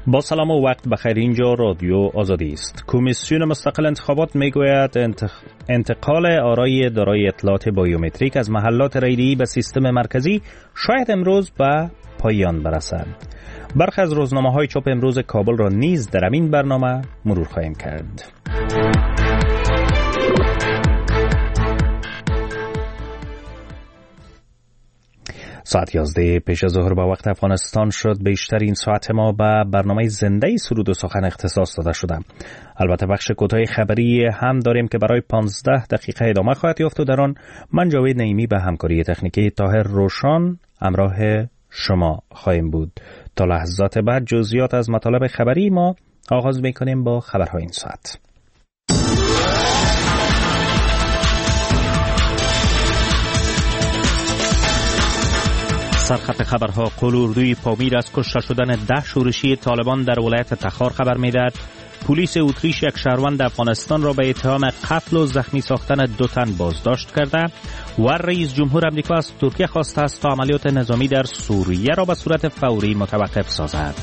با سلام و وقت بخیر. اینجا رادیو آزادی است. کمیسیون مستقل انتخابات میگوید انتقال آرای دارای اطلاعات بایومتریک از محلات ریلی به سیستم مرکزی شاید امروز به پایان برسد. برخی از روزنامه‌های چاپ امروز کابل را نیز در این برنامه مرور خواهیم کرد. ساعت 11 پیش از ظهر به وقت افغانستان شد. بیشتر این ساعت ما به برنامه زنده سرود و سخن اختصاص داده شده. البته بخش کوتاه خبری هم داریم که برای 15 دقیقه ادامه خواهد یافت و در آن من جاوید نعیمی به همکاری تکنیکی طاهر روشان همراه شما خواهیم بود. تا لحظات بعد جزئیات از مطالب خبری ما آغاز می‌کنیم با خبرهای این ساعت. سرخط خبرها: قلوردوی پامیر از کشته شدن 10 شورشی طالبان در ولایت تخار خبر می‌دهد. پلیس اتریش یک شهروند افغانستان را به اتهام قتل و زخمی ساختن 2 تن بازداشت کرده و رئیس جمهور آمریکا از ترکیه خواسته است تا عملیات نظامی در سوریه را به صورت فوری متوقف سازد.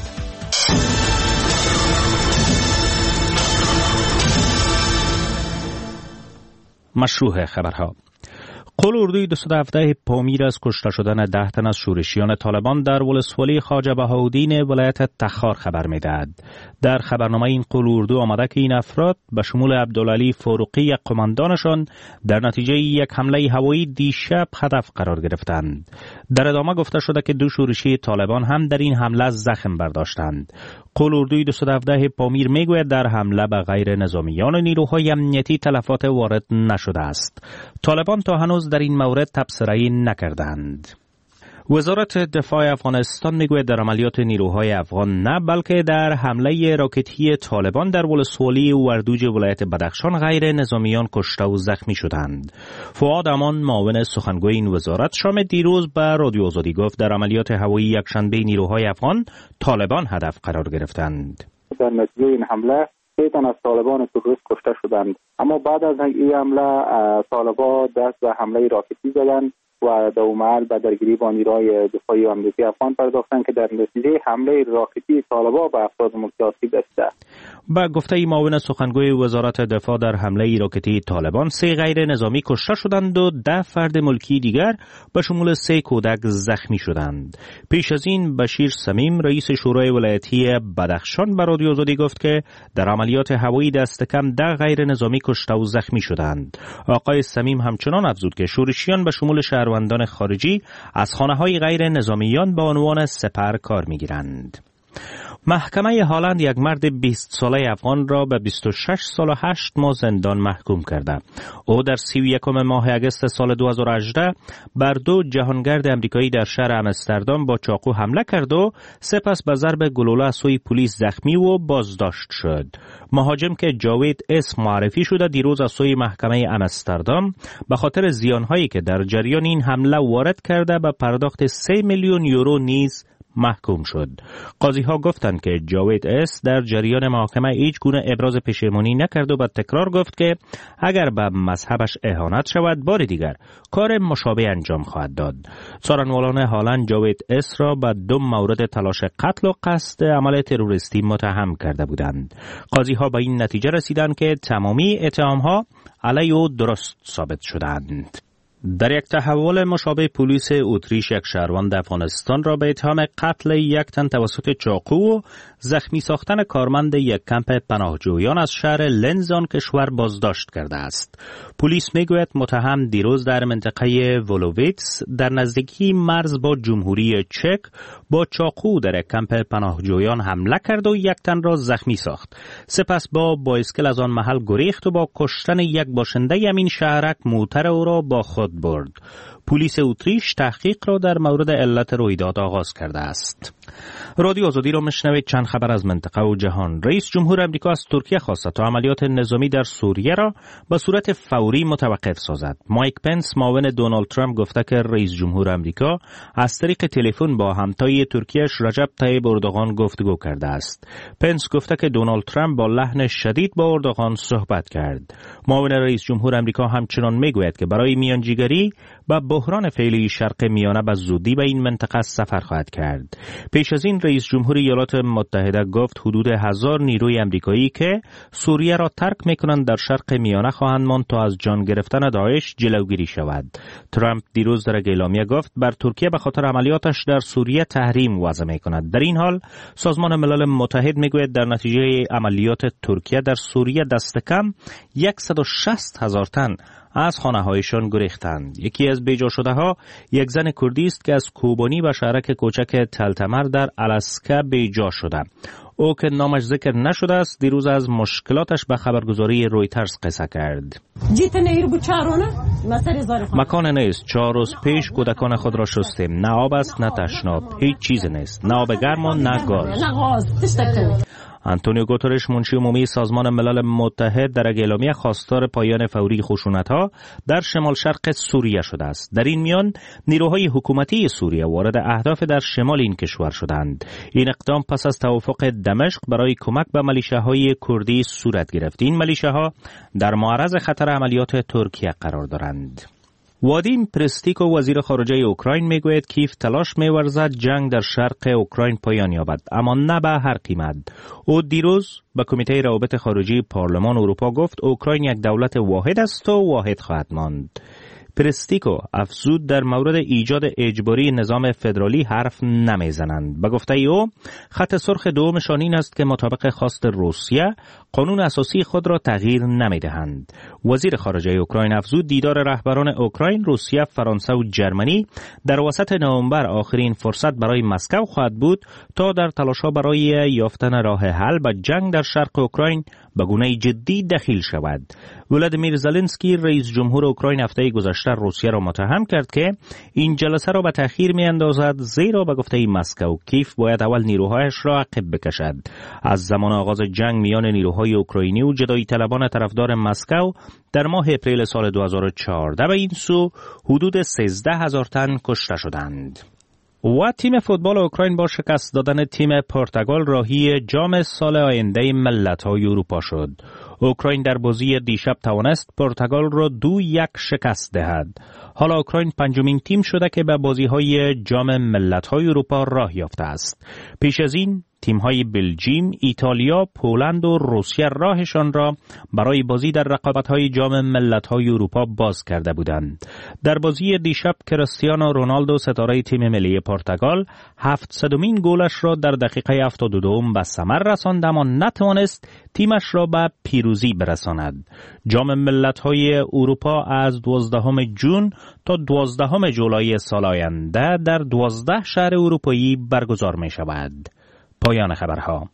مشروع خبرها: قلوردوی 217 پامیر از کشته شدن 10 تن از شورشیان طالبان در ولسوالی خواجه بهاءالدین ولایت تخار خبر می‌دهد. در خبرنامه این قلوردو آمده که این افراد به شمول عبدالعلی فاروقی یک قماندانشان در نتیجه یک حمله هوایی دیشب هدف قرار گرفتند. در ادامه گفته شده که 2 شورشی طالبان هم در این حمله زخم برداشتند. قلوردوی 217 پامیر میگوید در حمله به غیر نظامیان و نیروهای امنیتی تلفات وارد نشده است. طالبان تا هنوز در این مورد تبصره‌ای نکردند. وزارت دفاع افغانستان میگوید در عملیات نیروهای افغان نه بلکه در حمله راکتی طالبان در ولسوالی وردوج ولایت بدخشان غیر نظامیان کشته و زخمی شدند. فؤاد امان معاون سخنگوی این وزارت شام دیروز به رادیو آزادی گفت در عملیات هوایی یکشنبه نیروهای افغان طالبان هدف قرار گرفتند. در نتیجه این حمله 3 تن از طالبان تروریست کشته شدند، اما بعد از این حمله طالبان دست به حمله راکتی زدند و در محل به درگیری با نیروهای دفاعی امنیتی افغان پرداختند که در نتیجه حمله راکتی طالبان به افراد ملکی آسیب رسیده. با گفته معاون سخنگوی وزارت دفاع در حمله راکتی طالبان 3 غیر نظامی کشته شدند و 10 فرد ملکی دیگر به شمول 3 کودک زخمی شدند. پیش از این بشیر سمیم رئیس شورای ولایتی بدخشان به رادیو آزادی گفت که در عملیات هوایی دست کم 10 غیر نظامی کشته و زخمی شدند. آقای سمیم همچنان افزود که شورشیان به شمول شهروندان خارجی از خانه‌های غیر نظامیان به عنوان سپر کار می‌گیرند. محکمه هالند یک مرد 20 ساله افغان را به 26 سال و 8 ماه زندان محکوم کرده. او در 31 ماه اگست سال 2018 بر 2 جهانگرد امریکایی در شهر آمستردام با چاقو حمله کرد و سپس به ضرب گلوله از سوی پلیس زخمی و بازداشت شد. مهاجم که جاوید اس معرفی شده دیروز از سوی محکمه آمستردام به خاطر زیانهایی که در جریان این حمله وارد کرده به پرداخت 3 میلیون یورو نیز محکوم شد. قاضی ها گفتند که جاوید اس در جریان محاکمه هیچ گونه ابراز پشیمانی نکرد و به تکرار گفت که اگر به مذهبش اهانت شود بار دیگر کار مشابه انجام خواهد داد. سخنوران هالند جاوید اس را به 2 مورد تلاش قتل و قصد عمل تروریستی متهم کرده بودند. قاضی ها به این نتیجه رسیدند که تمامی اتهام ها علیه او درست ثابت شدند. در یک تحول مشابه پلیس اتریش یک شهروند افغانستان را به اتهام قتل 1 تن توسط چاقو و زخمی ساختن کارمند یک کمپ پناهجویان از شهر لنز آن کشور بازداشت کرده است. پلیس میگوید متهم دیروز در منطقه ولوویتس در نزدیکی مرز با جمهوری چک با چاقو در یک کمپ پناهجویان حمله کرد و 1 تن را زخمی ساخت. سپس با بایسکل از آن محل گریخت و با کشتن یک باشنده همین شهرک موتر او را با خود برد. پلیس اتریش تحقیق را در مورد علت رویداد آغاز کرده است. رادیو آزادی را میشنوید. چند خبر از منطقه و جهان. رئیس جمهور آمریکا از ترکیه خواسته تا عملیات نظامی در سوریه را به صورت فوری متوقف سازد. مایک پنس معاون دونالد ترامپ گفته که رئیس جمهور آمریکا از طریق تلفن با همتای ترکیه‌اش رجب طیب اردوغان گفتگو کرده است. پنس گفته که دونالد ترامپ با لحن شدید با اردوغان صحبت کرد. معاون رئیس جمهور آمریکا همچنان میگوید که برای میانجیگری با بحران فعلی شرق میانه به زودی به این منطقه سفر خواهد کرد. پیش از این رئیس جمهور ایالات متحده گفت حدود 1000 نیروی آمریکایی که سوریه را ترک میکنند در شرق میانه خواهند ماند تا از جان گرفتن داعش جلوگیری شود. ترامپ دیروز در اعلامیه گفت بر ترکیه به خاطر عملیاتش در سوریه تحریم وضع میکند. در این حال سازمان ملل متحد میگوید در نتیجه عملیات ترکیه در سوریه دست کم 160,000 تن از خانه‌هایشان گریختند. یکی از بیجا شده ها یک زن کردی است که از کوبانی و شهرک کوچک تلتمر در الاسکا بیجا شده. او که نامش ذکر نشده است دیروز از مشکلاتش به خبرگزاری رویترز قصه کرد. مکان نیست. 4 روز پیش کودکان خود را شستیم. نه آب است نه تشناب. هیچ چیز نیست. نه آب گرم و نه گاز. آنتونیو گوترش منشی عمومی سازمان ملل متحد در اعلامیه خواستار پایان فوری خشونت‌ها در شمال شرق سوریه شده است. در این میان نیروهای حکومتی سوریه وارد اهداف در شمال این کشور شدند. این اقدام پس از توافق دمشق برای کمک به ملیشه‌های کردی صورت گرفت. این ملیشه‌ها در معرض خطر عملیات ترکیه قرار دارند. وادیم پرستیکو وزیر خارجه اوکراین میگوید کیف تلاش می‌ورزد جنگ در شرق اوکراین پایان یابد، اما نه به هر قیمت. او دیروز به کمیته روابط خارجی پارلمان اروپا گفت اوکراین یک دولت واحد است و واحد خواهد ماند. پرستیکو افزود در مورد ایجاد اجباری نظام فدرالی حرف نمیزنند. به گفته او خط سرخ دومشان این است که مطابق خواست روسیه قانون اساسی خود را تغییر نمیدهند. وزیر خارجه اوکراین افزود دیدار رهبران اوکراین، روسیه، فرانسه و جرمنی در وسط نوامبر آخرین فرصت برای مسکو خواهد بود تا در تلاش‌ها برای یافتن راه حل به جنگ در شرق اوکراین به گونه جدی دخیل شود. ولادیمیر زلنسکی رئیس جمهور اوکراین هفته گذشته روسیه را متهم کرد که این جلسه را به تأخیر می‌اندازد، زیرا به گفته مسکو کیف باید اول نیروهایش را عقب بکشد. از زمان آغاز جنگ میان نیروهای اوکراینی و جدایی طلبان طرفدار مسکو در ماه اپریل سال 2014 به این سو حدود 13,000 تن کشته شدند. و تیم فوتبال اوکراین با شکست دادن تیم پرتغال راهی جام سال آینده ملت‌های اروپا شد. اوکراین در بازی دیشب توانست پرتغال را 2-1 شکست دهد. حالا اوکراین پنجمین تیم شده که به بازی‌های جام ملت‌های اروپا راه یافته است. پیش از این تیم‌های بلژیم، ایتالیا، پولند و روسیه راهشان را برای بازی در رقابت‌های جام ملت‌های اروپا باز کرده بودند. در بازی دیشب کریستیانو رونالدو ستاره تیم ملی پرتغال 700مین گلش را در دقیقه 72 به ثمر رساند، اما نتوانست تیمش را به پیروزی برساند. جام ملت‌های اروپا از 12 جون تا 12 جولای سال آینده در 12 شهر اروپایی برگزار می‌شود. پایان خبرها.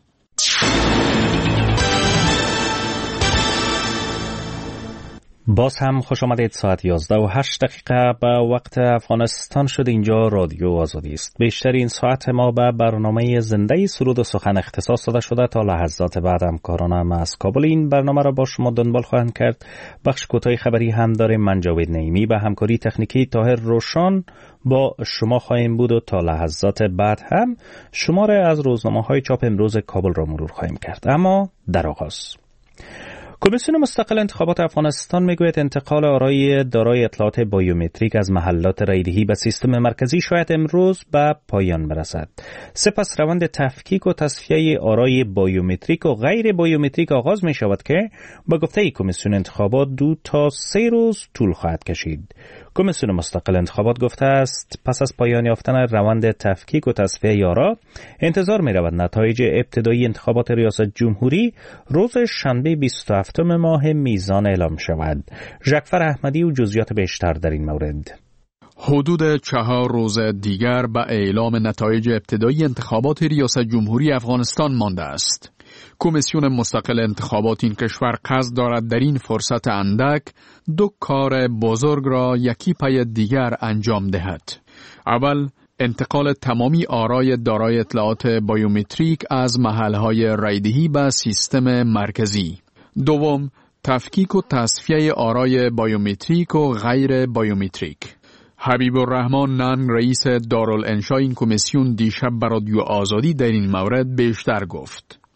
باز هم خوش آمدید. ساعت 11:08 به وقت افغانستان شد. اینجا رادیو آزادی است. بیشتر این ساعت ما به برنامه زنده سرود و سخن اختصاص داده شده. تا لحظات بعد همکارانم از کابل این برنامه را با شما دنبال خواهند کرد. بخش کوتاه خبری هم داریم. من جاوید نعیمی به همکاری تکنیکی طاهر روشان با شما خواهیم بود و تا لحظات بعد هم شماره از روزنامه‌های چاپ امروز کابل را مرور خواهیم کرد. اما در آغاز کمیسیون مستقل انتخابات افغانستان میگوید انتقال آرای دارای اطلاعات بایومتریک از محلات رایدهی به سیستم مرکزی شاید امروز به پایان برسد. سپس روند تفکیک و تصفیه آرای بایومتریک و غیر بایومتریک آغاز می شود که با گفته کمیسیون انتخابات 2 تا 3 روز طول خواهد کشید. کمیسیون مستقل انتخابات گفته است پس از پایان یافتن روند تفکیک و تصفیه آرا انتظار می رود نتایج ابتدایی انتخابات ریاست جمهوری روز شنبه 27 ماه میزان اعلام شود. ژکفر احمدی و جزئیات بیشتر در این مورد. حدود 4 روز دیگر به اعلام نتایج ابتدایی انتخابات ریاست جمهوری افغانستان مانده است. کمیسیون مستقل انتخابات این کشور قصد دارد در این فرصت اندک 2 کار بزرگ را یکی پی دیگر انجام دهد. اول، انتقال تمامی آرای دارای اطلاعات بایومتریک از محلهای رایدهی به سیستم مرکزی. دوم، تفکیک و تصفیه آرای بایومتریک و غیر بایومتریک. حبیب الرحمن نان رئیس دارالانشا این کمیسیون دیشب بر رادیو آزادی در این مورد بیشتر گفت.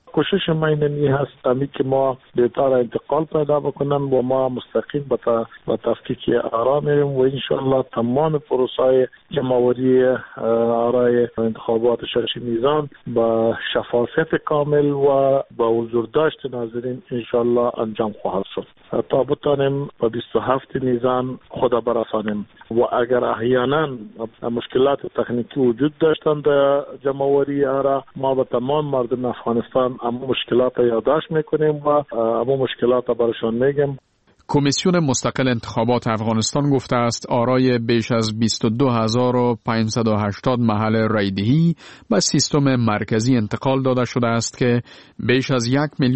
کوشش ما اینمی هست که ما بهتر انتقال پیدا بکنن و ما مستقیم به تفکیک آرا میریم و انشاءالله تمام پروسای جمع‌آوری آرای انتخابات شش میزان با شفافیت کامل و با حضور داشت ناظرین انشاءالله انجام خواهد شد تا بتانیم به 27 میزان خود برسانیم و اگر احیانا مشکلات تکنیکی وجود داشتند در جمع‌آوری آرا ما به تمام مردم افغانستان اما مشکلات یادداشت میکنیم و اما مشکلات برشان میگیم. کمیسیون مستقل انتخابات افغانستان گفته است آرای بیش از 22580 محل رایدهی به سیستم مرکزی انتقال داده شده است که بیش از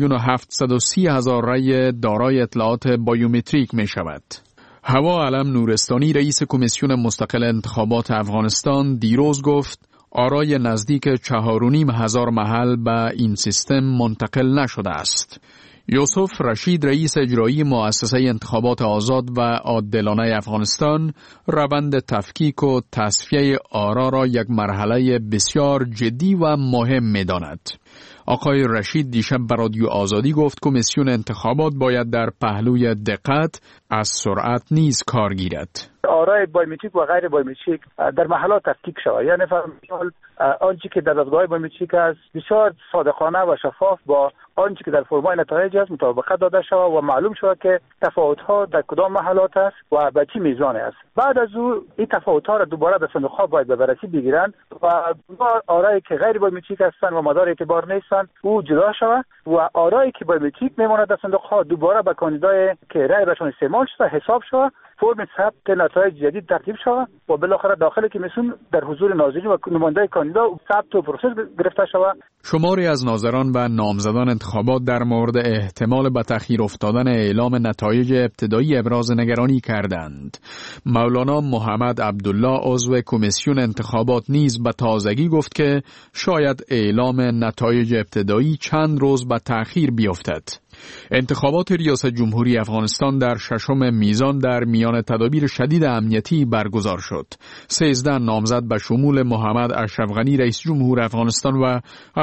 1,730,000 رای دارای اطلاعات بایومتریک می شود. هوا علم نورستانی رئیس کمیسیون مستقل انتخابات افغانستان دیروز گفت آرای نزدیک 4,500 محل به این سیستم منتقل نشده است. یوسف رشید رئیس اجرایی مؤسسه انتخابات آزاد و عادلانه افغانستان روند تفکیک و تصفیه آرا را یک مرحله بسیار جدی و مهم می‌داند. آقای رشید دیشب به رادیو آزادی گفت کمیسیون انتخابات باید در پهلوی دقت از سرعت نیز کار گیرد. آرای بایومتریک و غیر بایومتریک در محلات تفکیک شود. یعنی مثلا آنچه که در دستگاه بایومتریک است بسیار صادقانه و شفاف با آنچه که در فرمای نتایج است مطابقت داده شود و معلوم شود که تفاوت‌ها در کدام محلات است و به چه میزان است. بعد از او این تفاوت‌ها را دوباره در صندوق‌ها باید به بررسی بگیرند و آرایی که غیر بایومتریک هستند و مدار اعتبار نیستند او جدا شود و آرایی که بایومتریک میماند در صندوق‌ها دوباره به کاندیدای که رای برشان استعمال شده حساب شود، فرم ثبت نتایج جدید ترتیب شود و بالاخره داخل کمیسیون در حضور ناظرین و نماینده کاندیدا ثبت و پروسس گرفته شود. شماری از ناظران و نامزدان انتخابات در مورد احتمال به تأخیر افتادن اعلام نتایج ابتدایی ابراز نگرانی کردند. مولانا محمد عبدالله عضو کمیسیون انتخابات نیز به تازگی گفت که شاید اعلام نتایج ابتدایی چند روز به تأخیر بیفتد. انتخابات ریاست جمهوری افغانستان در 6 میزان در میان تدابیر شدید امنیتی برگزار شد. 13 نامزد به شمول محمد اشرف غنی رئیس جمهور افغانستان و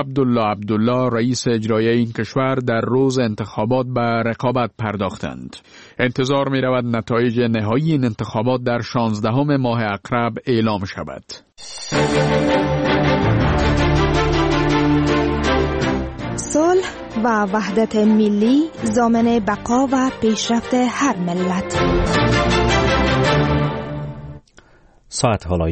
عبدالله رئیس اجرایی این کشور در روز انتخابات به رقابت پرداختند. انتظار می رود نتایج نهایی این انتخابات در 16 ماه اقرب اعلام شود. صلح و وحدت ملی ضامن بقا و پیشرفت هر ملت. ساعت حالا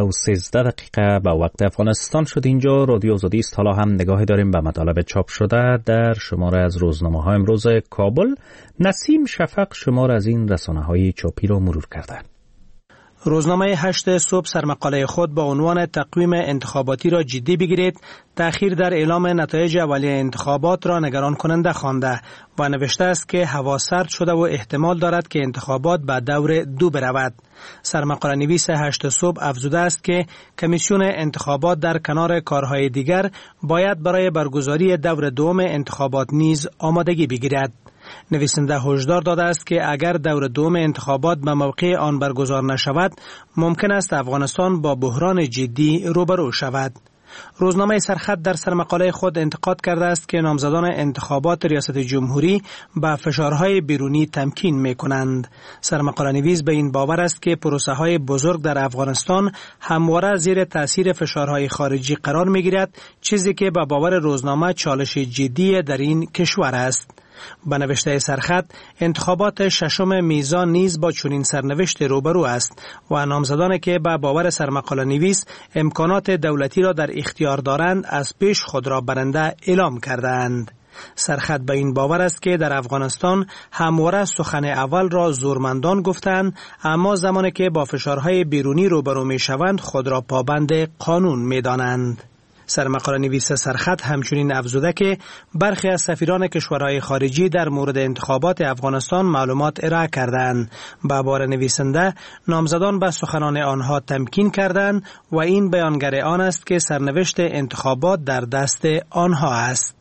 11:13 به وقت افغانستان شد. اینجا رادیو آزادی است. حالا هم نگاهی داریم به مطالب چاپ شده در شماره از روزنامه‌های امروز کابل. نسیم شفق شماره از این رسانه‌های چاپی را مرور کرده. روزنامه 8 صبح سرمقاله خود با عنوان تقویم انتخاباتی را جدی بگیرید، تأخیر در اعلام نتایج اولیه انتخابات را نگران کننده خوانده و نوشته است که هوا سرد شده و احتمال دارد که انتخابات به دور 2 برود. سرمقاله نویس 8 صبح افزوده است که کمیسیون انتخابات در کنار کارهای دیگر باید برای برگزاری دور 2 انتخابات نیز آمادگی بگیرد. نویسنده هشدار داده است که اگر دور 2 انتخابات به موقع آن برگزار نشود، ممکن است افغانستان با بحران جدی روبرو شود. روزنامه سرخط در سرمقاله خود انتقاد کرده است که نامزدان انتخابات ریاست جمهوری با فشارهای بیرونی تمکین می‌کنند. سرمقاله نویس به این باور است که پروسه‌های بزرگ در افغانستان همواره زیر تأثیر فشارهای خارجی قرار می‌گیرد، چیزی که به باور روزنامه چالش جدی در این کشور است. به نوشته سرخط، انتخابات 6 میزان نیز با چنین سرنوشت روبرو است و نامزدانی که به باور سرمقاله نویس امکانات دولتی را در اختیار دارند از پیش خود را برنده اعلام کردند. سرخط به این باور است که در افغانستان همواره سخن اول را زورمندان گفتند، اما زمانی که با فشارهای بیرونی روبرو می شوند خود را پابند قانون می دانند. سرمقاله نویس سرخط همچنین افزوده که برخی از سفیران کشورهای خارجی در مورد انتخابات افغانستان معلومات ارائه کردند. به بار نویسنده، نامزدان به سخنان آنها تمکین کردند و این بیانگر آن است که سرنوشت انتخابات در دست آنها است.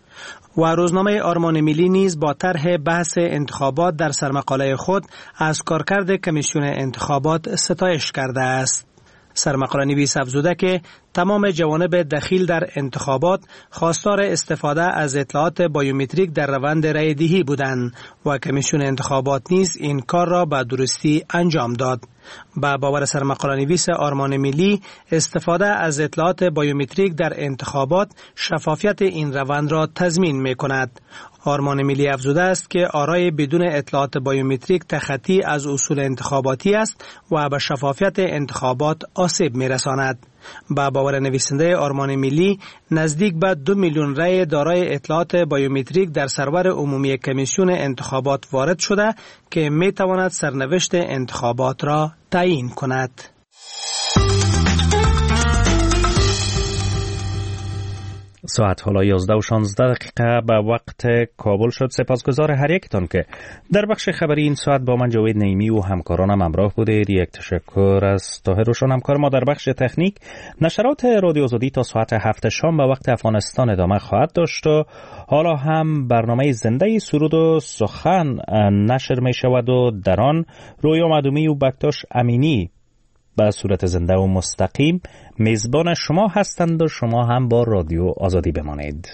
و روزنامه آرمان ملی نیز با طرح بحث انتخابات در سرمقاله خود از کارکرد کمیسیون انتخابات ستایش کرده است. سرمقاله نویس افزوده که تمام جوانب دخیل در انتخابات خواستار استفاده از اطلاعات بایومتریک در روند رای دهی بودند و کمیسیون انتخابات نیز این کار را به درستی انجام داد. با باور سرمقاله‌نویس آرمان ملی، استفاده از اطلاعات بایومتریک در انتخابات شفافیت این روند را تضمین می‌کند. آرمان ملی افزوده است که آرای بدون اطلاعات بایومتریک تخطی از اصول انتخاباتی است و به شفافیت انتخابات آسیب می‌رساند. با باور نویسنده آرمان ملی، نزدیک به 2 میلیون رای دارای اطلاعات بایومتریک در سرور عمومی کمیسیون انتخابات وارد شده که می‌تواند سرنوشت انتخابات را تعیین کند. ساعت حالا 11:16 به وقت کابل شد. سپاسگزار هر یکتان که در بخش خبری این ساعت با من جاوید نعیمی و همکارانم همراه بودید. یک تشکر از طاهر روشن همکار ما در بخش تکنیک. نشرات رادیو آزادی تا ساعت 7 شام به وقت افغانستان ادامه خواهد داشت و حالا هم برنامه زنده سرود و سخن نشر می شود و در آن رویا مدومی و بکتاش امینی به صورت زنده و مستقیم میزبان شما هستند و شما هم با رادیو آزادی بمانید.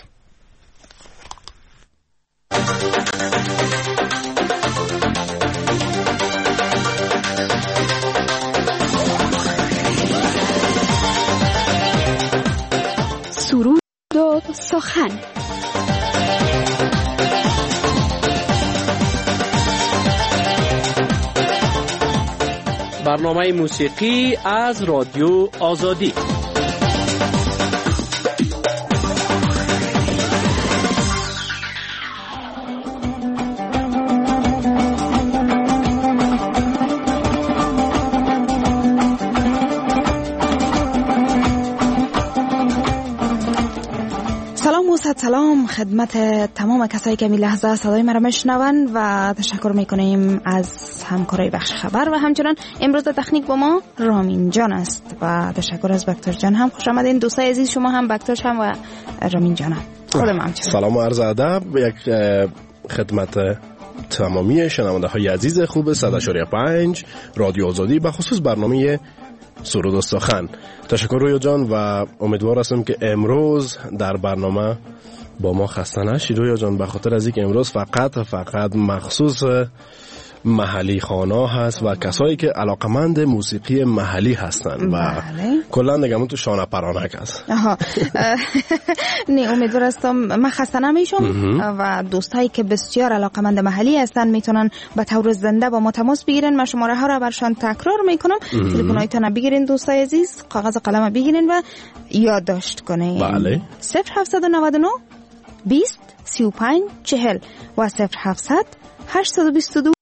سرود و سخن. برنامه موسیقی از رادیو آزادی. سلام خدمت تمام کسایی که می لحظه صدای مرا میشنون و تشکر میکنیم از همکارای بخش خبر و همچنان امروز تکنیک با ما رامین جان است و تشکر از بکتر جان. هم خوش آمدین دوستای عزیز، شما هم بکترش هم و رامین جان هم. سلام و عرض ادب یک خدمت تمامی شنونده های عزیز خوب 100.5 رادیو آزادی، به خصوص برنامه سرود و سخن. تشکر رویا جان و امیدوار هستم که امروز در برنامه با ما خسته نشی رویا جان، به خاطر از اینکه امروز فقط مخصوص محلی خوانا هست و کسایی که علاقمند موسیقی محلی هستن و کلا نگم تو شانه پرانک هست. نه امیدوار هستم من خسته نمیشم و دوستایی که بسیار علاقمند محلی هستن میتونن به طور زنده با ما تماس بگیرن. من شماره ها را برشان تکرار میکنم. تلفن‌هایتون بگیرین دوستای عزیز، کاغذ و قلم بگیرین و یادداشت کنین. بله 0799 20 35 40 و 0700 822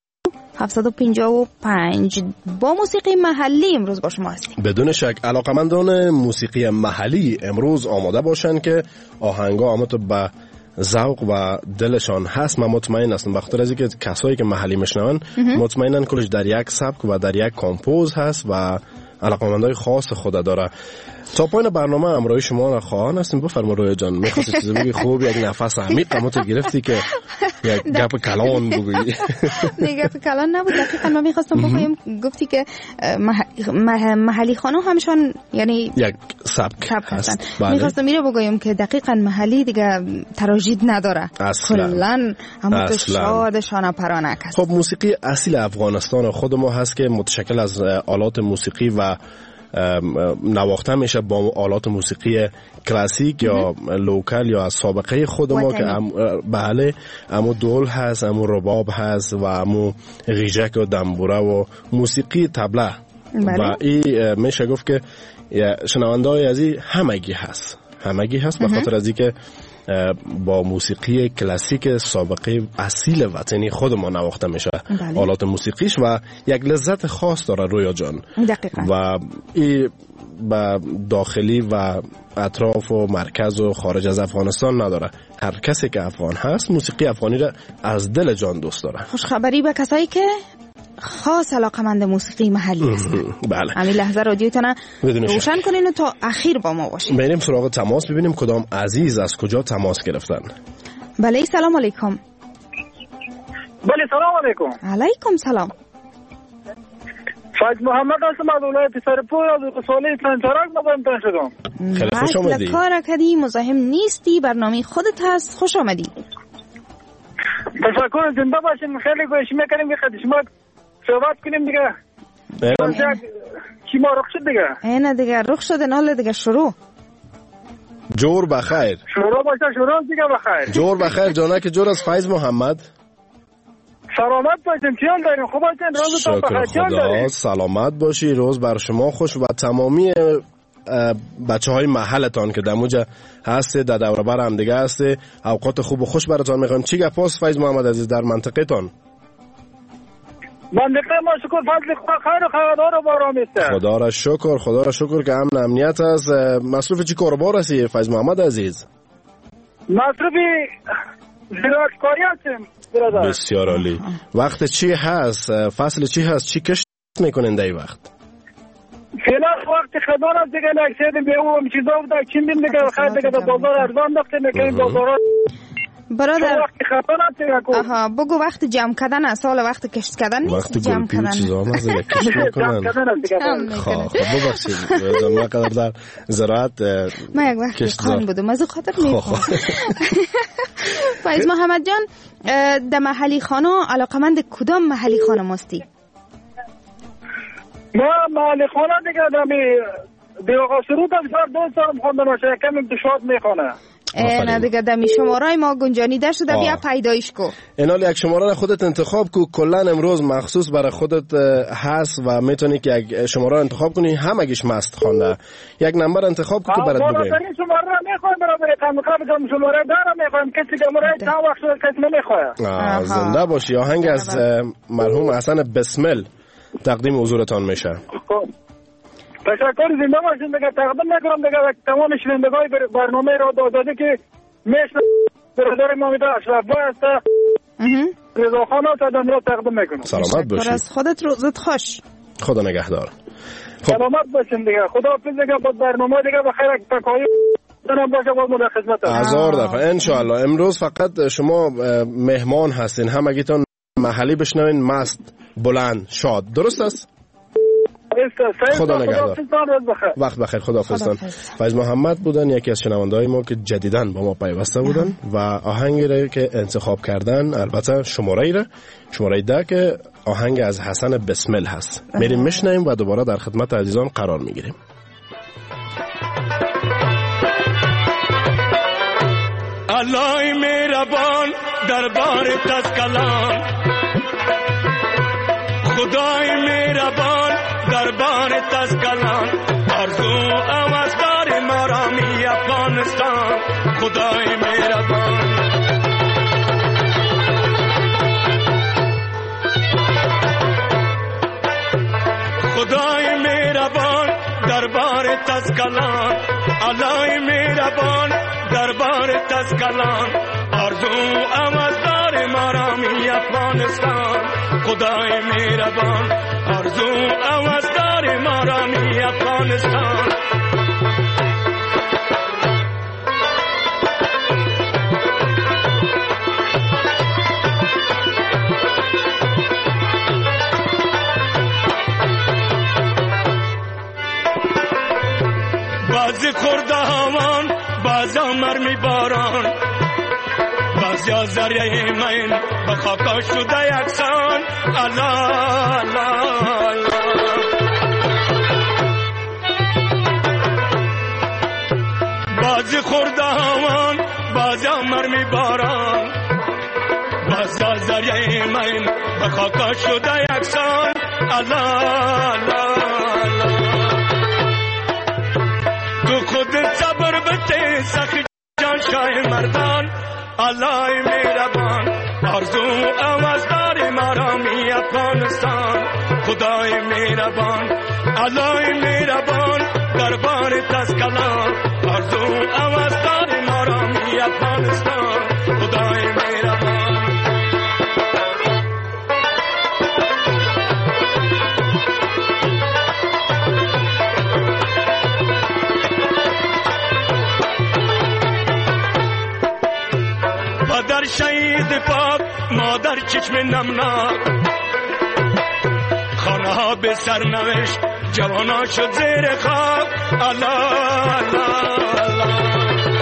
755. با موسیقی محلی امروز با شما هستیم. بدون شک علاقمندان موسیقی محلی امروز آماده باشن که آهنگا همه تو به ذوق و دلشان هست. من مطمئن هستم بخاطر از اینکه کسایی که محلی میشنون مطمئنن کلش در یک سبک و در یک کمپوز هست و علاقمندای خاص خود داره. تا پایان برنامه همراه شما را خواهان هستیم. بفرما رویا جان، می‌خواستی چیزی بگی؟ خوب یک نفس عمیق ما تو گرفتی که یک گپ کلان بگویی. نه گپ کلان نبود، دقیقاً من می‌خواستم بگم گفتی که محلی خانم همشون یعنی یک سبک هست. می‌خواستم میره بگم که دقیقاً محلی دیگه تراژید نداره، کلاً همون تو شادشان پرانک است. خب موسیقی اصیل افغانستان خود ما هست که متشکل از آلات موسیقی و نواخته میشه با آلات موسیقی کلاسیک یا لوکال یا از سابقه خود ما که بله امو دول هست، امو رباب هست و امو غیجک و دنبوره و موسیقی طبله. و این میشه گفت که شنونده های ازی همگی هست به خاطر از اینکه با موسیقی کلاسیک سابقه اصیل وطنی خود ما نواخته میشه آلات موسیقیش و یک لذت خاص داره رویا جان. دقیقاً. و این با داخلی و اطراف و مرکز و خارج از افغانستان نداره. هر کسی که افغان هست موسیقی افغانی را از دل جان دوست داره. خوشخبری به کسایی که خاص علاقمند موسیقی محلی هستن. بله. همین لحظه رادیوتون روشن کنین و تا اخیر با ما باشین. بریم سراغ تماس ببینیم کدام عزیز از کجا تماس گرفتن. بله سلام علیکم. بله سلام علیکم. علیکم سلام. فیض محمد هستم از ولایت سرپور از رساله تنچارک مزاحمتان شدم. خیلی خوش آمدی. کار کردی، مزاحم نیستی، برنامه خودت هست. خوش آمدی. تشکر، زنده باشین. خیلی گوش میکنیم که شما صحبت کنیم دیگه. چی ما رخ شد دیگه؟ اینه دیگه رخ شد، حالا دیگه شروع. جور بخیر. شروع باشه، شروع دیگه بخیر. جور بخیر جانه که جور از فیض محمد. سلامت باشین، چیان داریم؟ خوب باشین، روزتون بخیر. چیان داریم؟ سلامت باشی، روز بر شما خوش و تمامی بچه های محلتان که در موجه هسته، در دور بر هم دیگه هسته، اوقات خوب و خوش براتان میخوایم. چی گپ است فیض محمد عزیز در منطقه تان؟ منطقه ما شکر فضل خدا خیر و خیردار و باران است. خدا را شکر که امن امنیت است. مصروف چی کاربار هستی فیض محمد عزیز؟ مصروف زراعتکاری هستیم برادر. بسیار عالی. وقت چی هست؟ فصل چی هست؟ چی کشت میکنین در این وقت؟ فعلا وقت خدمت است دیگه، نکسید بیو هم چیزا بوده چین دیم دیگه خیر دیگه در بازار ارزان داخته میکنیم بازارات. برادر وقت خدمت دیگه آها بگو وقت جمع کردن است، حالا وقت کشت کردن نیست. وقت جمع کردن چیزا مزه کشت میکنن. خب ببخشید ما قدر در زراعت ما یک وقت خان بودم از خاطر میخوام. فیض محمد جان، در محلی خانه علاقمند کدام محلی خانه مستی؟ ما محلی خانه دیگه دمی دیوغا سرود هم سر دوست دارم خواندن باشه، کم امتشاد میخوانه. نه دیگه دمی شمارای ما گنجانیده شده، بیا پیدایش کو. اینال یک شماره خودت انتخاب کو، کلا امروز مخصوص برای خودت هست و میتونی که یک شماره انتخاب کنی، همگیش مست خوانده. یک نمبر انتخاب کو که برات بگم. این شماره میخوام برای کم شماره دارم میخوام، کسی که مرای تا وقت کسی نمیخواد. زنده باشی. آهنگ از مرحوم حسن بسمل تقدیم حضورتان میشه. تشکر، زنده باشین دیگه. تقدیم میکنم دیگه تمام شنوندگان برنامه را آزادی که میشنن برادر ما میده اشرف با است رضا خان آزادم را تقدیم میکنم. سلامت باشی. از خودت روزت خوش. خدا نگهدار. سلامت باشین دیگه. خدا حافظ دیگه. با برنامه دیگه بخیر تکایی دارم باشه با مدت خدمت. هزار دفعه ان شاء الله. امروز فقط شما مهمان هستین، همگیتون محلی بشنوین، مست بلند شاد. درست است؟ خدا نگهدار. وقت بخیر. خدا حافظتان. فیض محمد بودن یکی از شنونده‌های ما که جدیداً با ما پیوسته بودن و آهنگی را که انتخاب کردن، البته شماره 10 که آهنگ از حسن بسمل هست. میریم میشنویم و دوباره در خدمت عزیزان قرار میگیریم. الله مهربان دربار تسکلان، خدای مهربان دربار تسکلان، آرزو آوازدار ما را می افغانستان، خدای مهربان. خدای مهربان دربار تسکلان، الله مهربان دربار تسکلان، آرزو آوازدار ما را می افغانستان، خدای مهربان، آرزو آوازدار ما را می افغانستان. بعضی خورده همان، بعضا مرمی باران، بعضی ذریعه من به خاکا شده یکسان. الله الله الله. بعضی خورده همان، بعضا مرمی باران، بعضی ذریعه من به خاکا شده یکسان. الله الله الله. تو خود صبر بده سخی جان شای مردان، الله مهربان، آرزو آوازدار ما را می افغانستان، خدای مهربان، الله مهربان دربار تسکلان، آرزو آوازدار ما را می افغانستان، خدای مهربان. پدر شهید پاک، مادر چشم نمناک، خانه ها به سرنوشت جوانا شد زیر خاک. الله الله الله.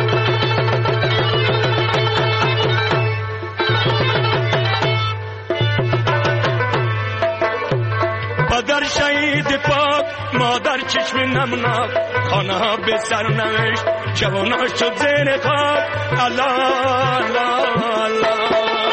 پدر شهید پاک، مادر چشم نمناک، خانه ها به سرنوشت جوانا شد زیر خاک. الله الله الله.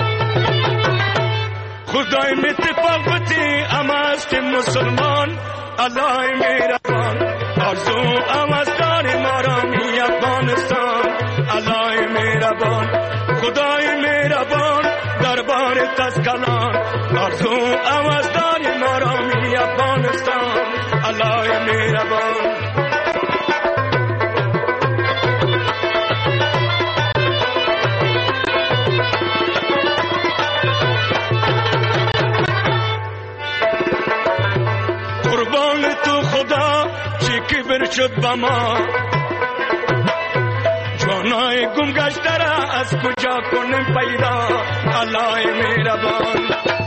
خدای اتفاق بتی امست مسلمان، الله مهربان آرزو آمستان ما را می افغانستان. الله مهربان خدای مهربان دربار تسکلان آرزو آمستان ما را می افغانستان. الله مهربان. کبر شد با ما جوانای گم گشته را از کجا کنیم پیدا. الله مهربان.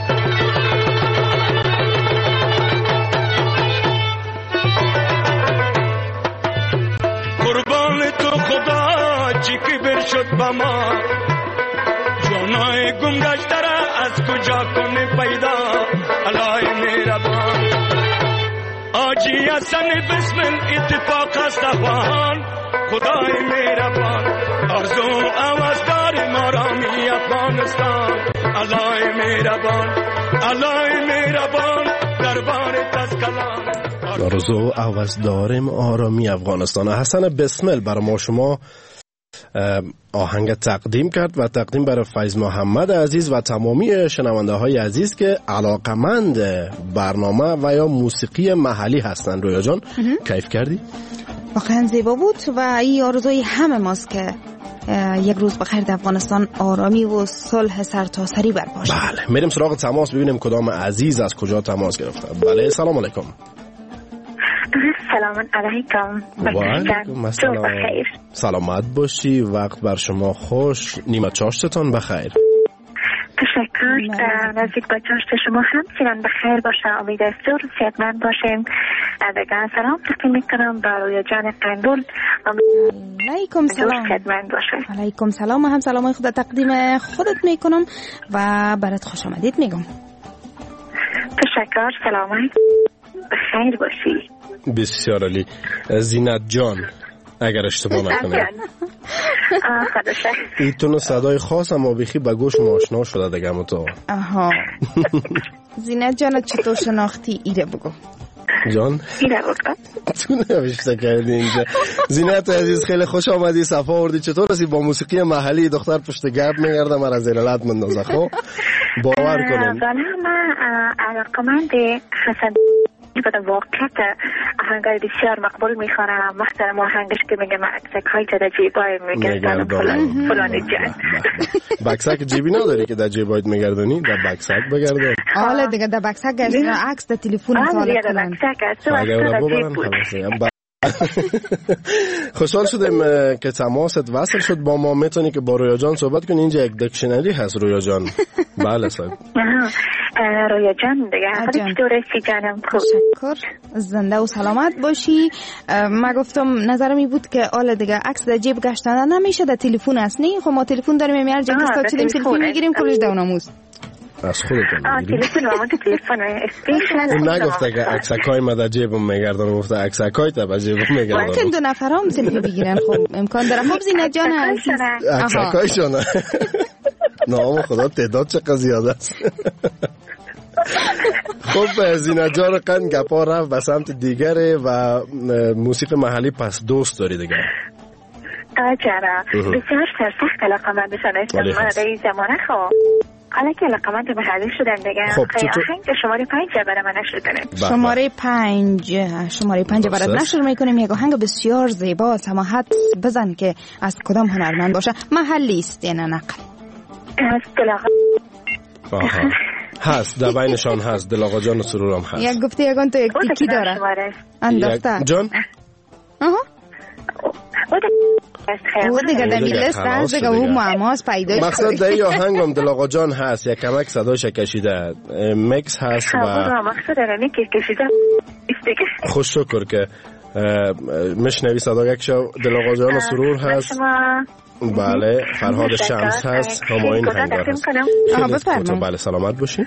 قربان تو خدا چی کبر شد با ما جوانای گم گشته را از کجا کنیم پیدا. الله مهربان. آجی حسن بسمل اتفاق است افغان، خدای مهربان آرزو آوازدار ما را می افغانستان. الله مهربان الله مهربان دربار تسکلان آرزو آوازدار آرامی افغانستان. حسن بسمل برای ما شما آهنگ تقدیم کرد و تقدیم برای فیض محمد عزیز و تمامی شنونده های عزیز که علاقمند برنامه و یا موسیقی محلی هستند. رویا جان کیف کردی؟ واقعا زیبا بود و این آرزوی همه ماست که یک روز بخیر در افغانستان آرامی و صلح سرتاسری برپا شد. بله میریم سراغ تماس ببینیم کدام عزیز از کجا تماس گرفته. بله سلام علیکم. سلام علیکم. و علیکم السلام. سلامت باشی. وقت بر شما خوش. نیمه چاشتتان بخیر. تشکر. نزدیک به چاشت شما همچنان بخیر باشه. امید است زور صحتمند باشیم. دیگر سلام تقدیم میکنم به رویا جان قندول. علیکم سلام. صحتمند باشه. علیکم سلام. هم سلامای خود تقدیم خودت میکنم و برات خوش آمدید میگم. تشکر. سلامت بخیر باشی. بسیار عالی. زینت جان اگر اشتباه نکنم این تون صدای خاص اما بیخی به گوش آشنا شده دیگه متو. آها. زینت جان چطور شناختی ایره بگو جان؟ ایره بگو تو نوشته کردی اینجا. زینت عزیز خیلی خوش آمدی. صفا آوردی. چطور هستی؟ با موسیقی محلی دختر پشت گرد میگرده مرا زیر لط مندازه. خب باور کنیم من علاقمند حسن بدم واقعیت آهنگای بسیار مقبول میخوانم. محترم آهنگش که میگه من عکسک های در جیبای میگردم فلانی جان. بکسک جیبی نداری که در جیبایت میگردانی؟ در بکسک بگردن. حالا دیگه در بکسک گشت عکس در تلفون طالب کنن. خوشحال شدیم که تماست وصل شد با ما. میتونی که با رویا جان صحبت کنی؟ اینجا یک دکشنری هست رویا جان. بله صاحب. رویا جان دیگه حالی چطور هستی جانم؟ تشکر. زنده و سلامت باشی. ما گفتم نظرم این بود که آله دیگه عکس در جیب گشتن نمیشه، در تلفون است. نه خب ما تلفون داریم هر جا که استاد شدیم سلفی میگیریم کلش دوناموز از خودتون میگیریم. تلفن اسپیشل. اون نگفته که عکسکای ما در جیبم میگردن، گفته عکسکای تا به جیبم میگردن. ممکن دو نفر هم سلفی بگیرن. خب امکان داره. خب زینت جان عزیز عکسکایشون نام خدا تعداد چقدر زیاده است. خب زینت جان قند گپا رفت به سمت دیگره و موسیقی محلی پس دوست داری دیگه؟ چرا بسیار سرسخت علاقمند شدم من در این زمانه. خب حالا که علاقمند محلی شدم دیگه. خب آهنگ شماره 5 برای من نشر کنیم. شماره 5 برای نشر میکنیم. یک آهنگ بسیار زیبا. سماحت بزن که از کدام هنرمند باشه. محلی است یعنی نقل از دلاغا هست در بینشان هست. دلاغا جان و سرور هم هست. یک گفته یکان تو یک تیکی داره انداخته جان. او دیگه دمی لست هست دیگه او معماز پیداش مقصد در این آهنگ هم دل آقا جان هست یک کمک صداش کشیده مکس هست و مقصد دارمی که کشیده خوش شکر که مشنوی صدا یک شو دل آقا جان سرور هست بله فرهاد شمس هست هماین هنگار هست بله سلامت باشین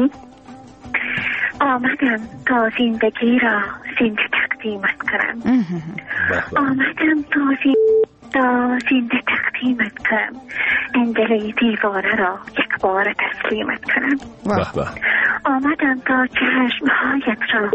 آمدم تا زندگی را زنده تقدیمت کنم آمدم تا زنده تقدیمت کنم این دل دیوانه را یک بار تسلیمت کنم آمدم تا چشمهایت را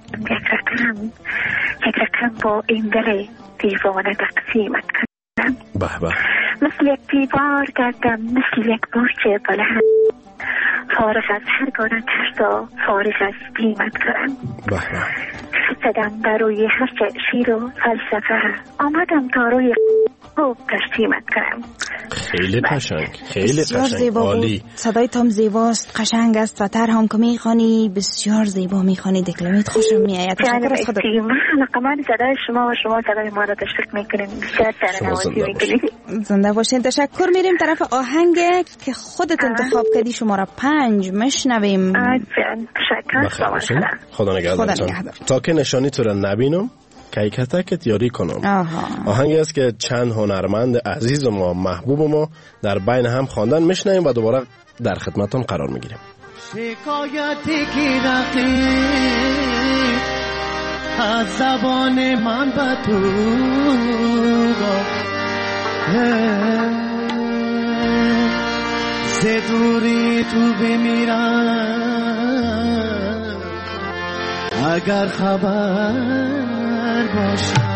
یک رقم با این دل دیوانه تقسیمت کنم مثل یک دیوار گردم مثل یک برج بلند فارغ از هر گونه ترسا فارغ از بیمت کنم زدم در روی هر شیر و فلسفه آمدم تا روی خوب تشتیمت کنم خیلی قشنگ خیلی قشنگ عالی صدای تام زیباست قشنگ است و تر هم که میخوانی بسیار زیبا میخوانی دکلمت خوشم میآید تشکر از خودت من صدای شما صدای ما را تشویق میکنیم بسیار سرنوازی میکنیم زنده باشین تشکر میریم طرف آهنگ که خودت انتخاب کردی شما را 5 مشنویم تشکر خدا نگهدار تا که نشانی تو را نبینم کیکتکت یاری کنم آهنگی است که چند هنرمند عزیز ما محبوب ما در بین هم خواندن میشنویم و دوباره در خدمتتون قرار میگیریم شکایتی که رقیب از زبان من به تو زدوری تو بمیرم اگر خبر باشم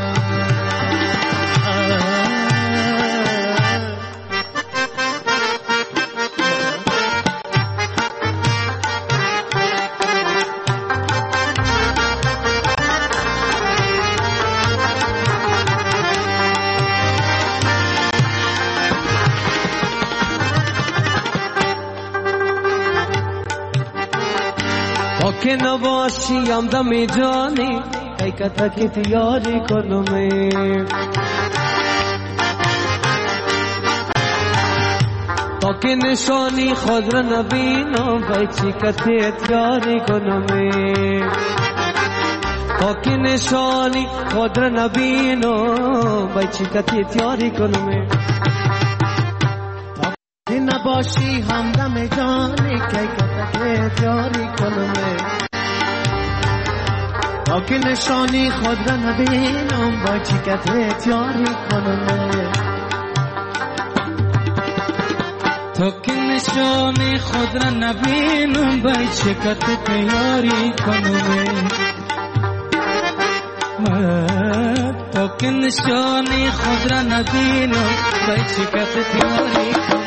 تا که نباشیم دم جانی کیکتک یاری کنم تا که نشانی خود را نبینم کیکتک یاری کنم تا که نشانی خود را نبینم کیکتک یاری کنم تا که نباشی همدم جانی کیکتک یاری کنم تا که نشانی خود را نبینم با چیکت یاری کنم تا که نشانی خود را نبینم با چیکت یاری کنم تا که نشانی خود را نبینم با چیکت یاری کنم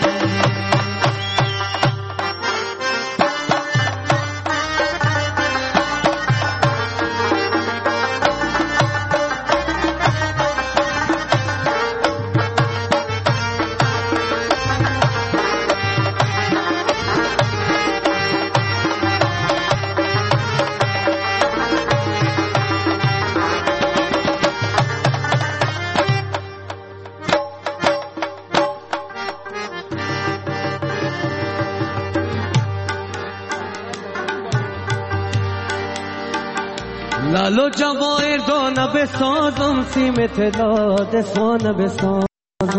لالو جواهر دانه بسازم سیم طلا دسوانه بسازم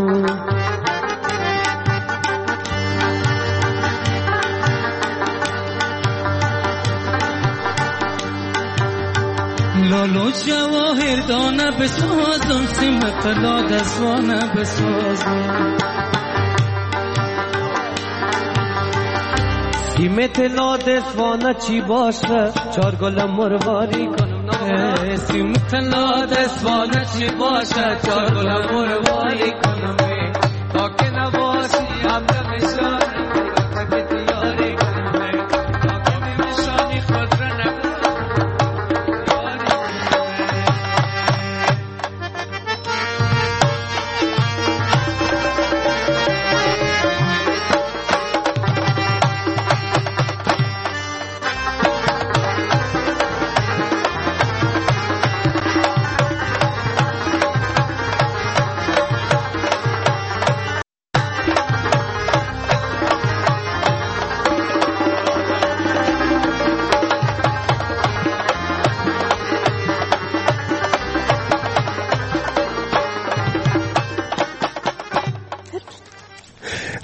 لالو جواهر دانه بسازم سیم طلا دسوانه بسازم سیم طلا دسوانه چی باشه 4 گل مرواری کنم سیم طلا دسوانه چی باشه 4 گل مرواری کنم تا که نباشی همدم نشانی کیکتک یاری کنم تا که نشانی خود را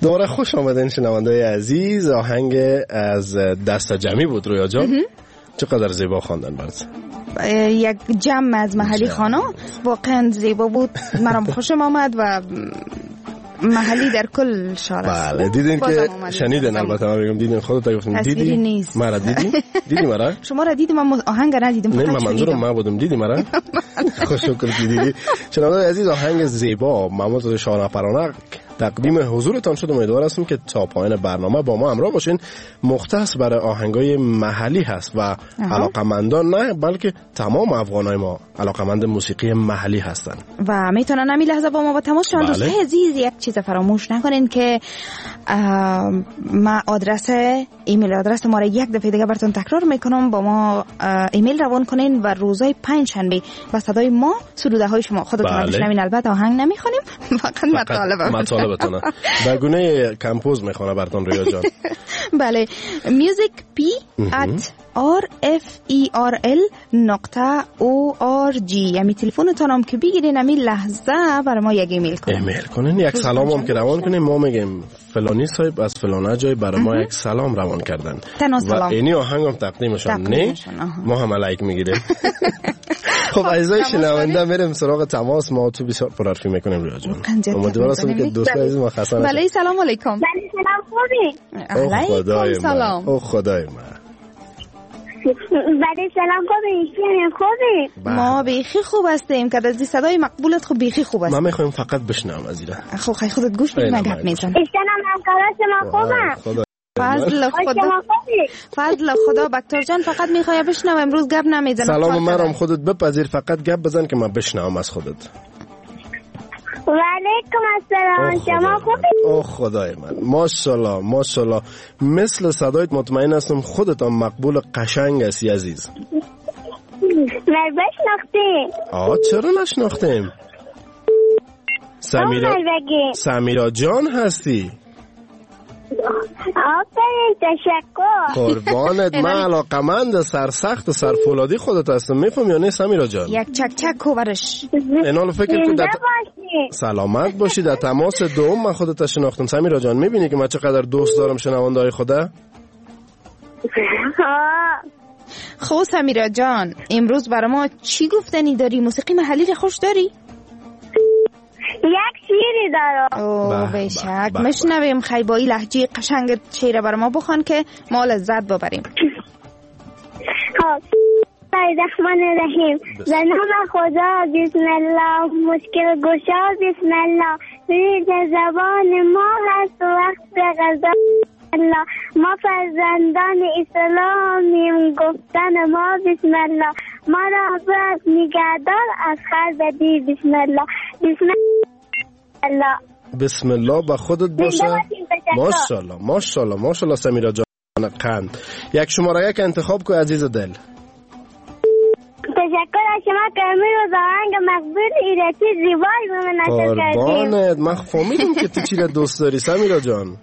دوباره خوش آمدین شنونده عزیز. آهنگ از دست جمعی بود رویا جان. چقدر زیبا خواندن برات. یک جمع از محلی خانه واقعا زیبا بود. مرام خوشم آمد و محلی در کل شهر است. بله دیدین که شنیدن. البته من بگم دیدین خودت گفتین دیدی نیست. مرا دیدی مرا شما را دیدم من آهنگ ندیدم. نه من منظورم ما بودم. دیدی مرا خوش شکر که دیدی. شنونده عزیز آهنگ زیبا محمود شاهنامه‌پرانه تقدیم حضورتان شد. امیدوار هستم که تا پایان برنامه با ما همراه باشین. مختص برای آهنگای محلی هست و علاقمندان نه بلکه تمام افغانای ما علاقمند موسیقی محلی هستن و میتونن همین لحظه با ما با تماس شون. دوستای عزیز یک چیز فراموش نکنین که ما ایمیل آدرس ما را یک دفعه دیگه براتون تکرار میکنم. با ما ایمیل روان کنین و روزای پنجشنبه با صدای ما سروده های شما خودتون رو بشنوین. البته آهنگ نمیخونیم فقط مطالبتونه به گونه کمپوز میخونه براتون رویا جان. بله musicp@referl.org یعنی تلفنتون هم که بگیرین همین لحظه برای ما یک ایمیل کنین. یک سلام هم که روان کنین. ما میگیم فلانی صاحب از فلانه جای برای ما یک سلام روان کردن و اینی آهنگ هم تقدیمشان نه ما هم لایک میگیریم. خب عزیزای شنونده میریم سراغ تماس. ما تو بسیار پرحرفی میکنیم رویا جان. امیدوارم هستم که دوست عزیز ما خسته نشید. بله سلام علیکم. بله سلام خوبی؟ علیکم سلام. او خدای من. بله سلام خوبی؟ ما بیخی خوب هستیم که از صدای مقبولت خب بیخی خوب است. ما میخوایم فقط بشنوم از ایران. خب خودت گوش بدید من گپ میزنم. اشتنم همکارات ما خوبم. فضل خدا بکتر جان فقط میخوای بشنوم امروز گپ نمیزنم. سلام مرام خودت بپذیر فقط گپ بزن که من بشنوم از خودت. و علیکم السلام. شما خوبی؟ اوه خدای من ماشاءالله مثل صدایت مطمئن هستم خودت هم مقبول قشنگ هستی عزیز. من بشناختیم. چرا نشناختیم؟ سمیرا جان هستی؟ آفرین تشکر. قربانت من علاقمند سرسخت سرفولادی خودت هستم. میفهم یا نه سمیرا جان؟ یک چک کوبرش. اینال فکر که سلامت باشی. در تماس دوم من خودت شناختم. سمیرا جان میبینی که من چقدر دوست دارم شنونده های خوده. خب سمیرا جان امروز برای ما چی گفتنی داری؟ موسیقی محلی رو خوش داری؟ یک شیری دارم. اوه بشک مشنویم. خیبایی لهجه قشنگ شیره برای ما بخوان که ما لذت ببریم. خب الرحمن الرحیم. به نام خدا بسم الله. مشکل گشا بسم الله. ریز زبان ما هست وقت غذا الله. ما فرزندان اسلامیم گفتن ما بسم الله. ما را باز نگهدار از خر بدی بسم الله. بسم الله با خودت باشه. ماشاءالله سمیرا جان قند. یک شماره یک انتخاب کو عزیز دل. تشکر از شما که امروز آهنگ مقبول ایرتی زیبایی به من نشر کردیم. قربانت من فهمیدم که تو چی را دوست داری سمیرا جان.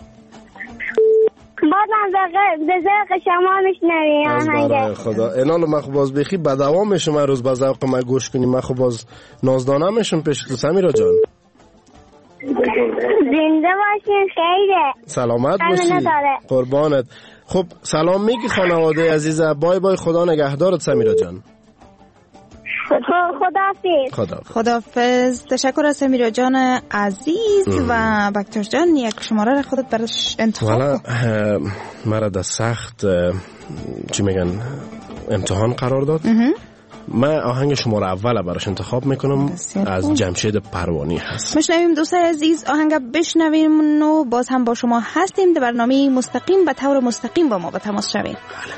بازم به ذوق شما میشنوی آهنگ. خدا اینالو من خب باز بخی به دوام میشم روز به ذوق من گوش کنی. من خب باز نازدانه میشم پیش تو سمیرا جان. زنده باشین خیره. سلامت باشی قربانت. خب سلام میگی خانواده عزیز. بای خدا نگهدارت سمیرا جان. خداحافظ. تشکر از سمیرا جان عزیز. و بکتر جان یک شماره را خودت براش انتخاب کن. مرا در سخت چی میگن امتحان قرار داد. من آهنگ شماره اول براش انتخاب میکنم. از جمشید پروانی هست. مشنویم دوستای عزیز آهنگ بشنویم و باز هم با شما هستیم در برنامه مستقیم به طور مستقیم با ما به تماس شویم.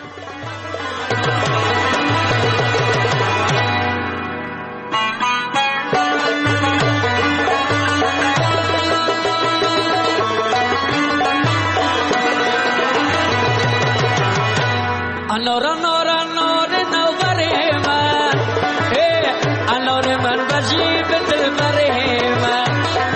Anora nora nora navare man, hey, anora man baji bedel mare man.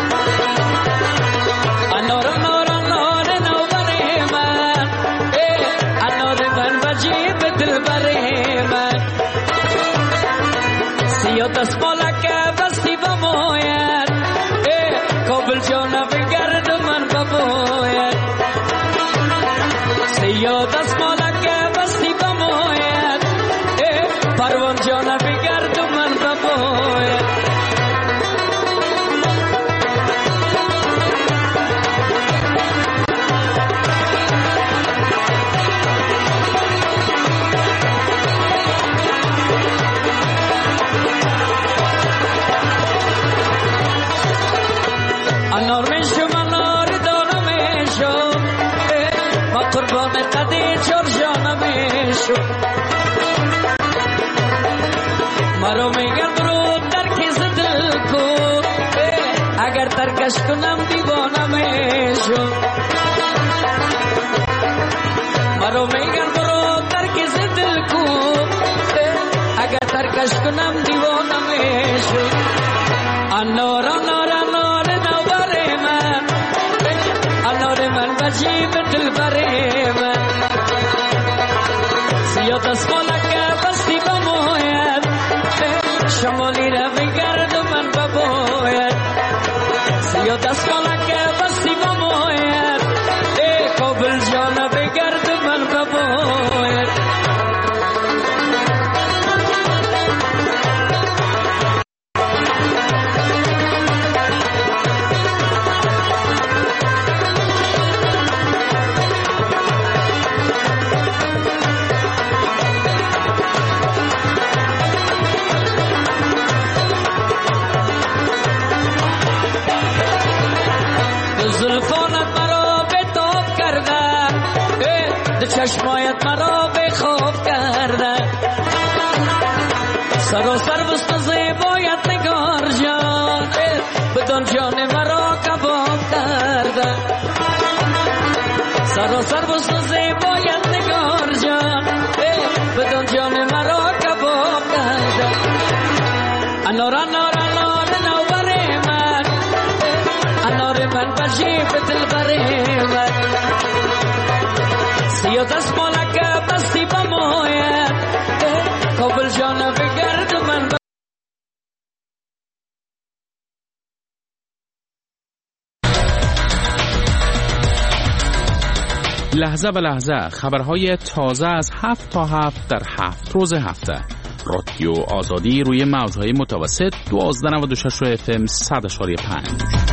Anora nora nora navare man, hey, anora man baji bedel mare man. Siyo tasmola ka basti bamoyan, hey, kobel jona begard man babo. بگرد و من بباید انار میشم انار دانه میشم با قربان قدی جرجانه میشم مرا میگن برو ترکیز دل کو اگر ترکش کنم دیوانه میشم مرا میگن برو ترکیز دل کو اگر ترکش کنم دیوانه میشم انار انار انار نوبر من انار من بجیب دل بر من سیاه دستمالک بستی بماید شمالی را بگرد و من بباید سیاه دستمالک بستی بماید کابل جان بگرد و من بباید زلفانت مرا به تاب کرده چشمایت مرا به خواب کرده سراسر بست زیبایت نگار جان بدان جان مرا کباب کرده سراسر بست زیبایت نگار جان بدان جان مرا کباب کرده انار انار انار نوبر من انار من بجیب دل بر من سیاه دستمالک بستی بماید کابل جان بگرد من لحظه به لحظه خبرهای تازه از 7 تا 7 در 7 روز هفته. رادیو آزادی روی موجهای متوسط 1296 FM 100.5.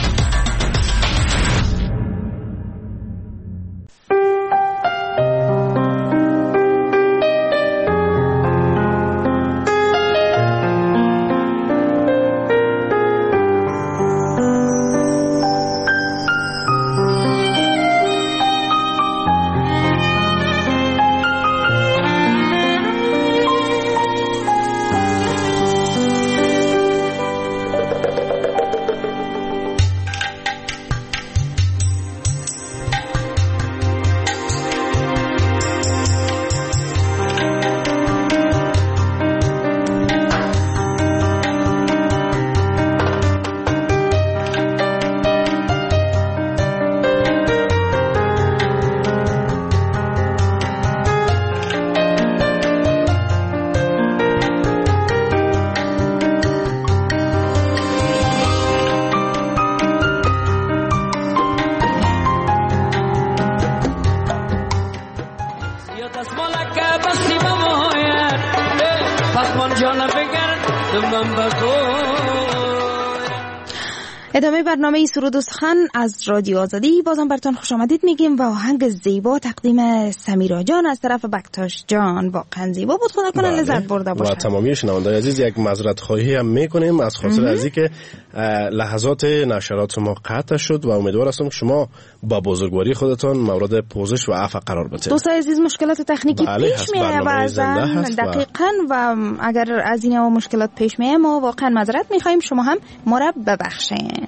ادامه برنامه سرود و سخن از رادیو آزادی بازم براتون خوش آمدید میگیم و آهنگ زیبا تقدیم سمیرا جان از طرف بکتاش جان واقعا زیبا بود، خدا کنه لذت برده باشه. و تمامی شنوندگان عزیز یک معذرت خواهی هم میکنیم از خاطر از اینکه لحظات نشرات ما قطع شد و امیدوار هستم که شما با بزرگواری خودتان مورد پوزش و عفو قرار بدید. دوستان عزیز مشکلات تکنیکی پیش میاد بعضا دقیقاً و اگر از این مشکلات پیش میاد ما واقعا معذرت میخوایم، شما هم ما را ببخشین.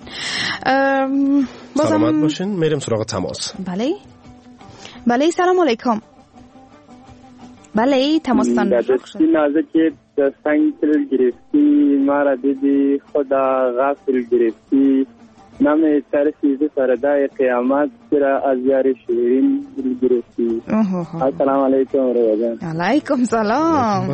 سلامت باشین. میریم سراغ تماس. بله سلام علیکم. بله تماستان دستی نازکی دستنگ تل گرفتی مارا دیدی خدا غافل گرفتی نام ترسیز سردای قیامت سرا از یار شیرین گرفتی. السلام علیکم روزان. علیکم سلام.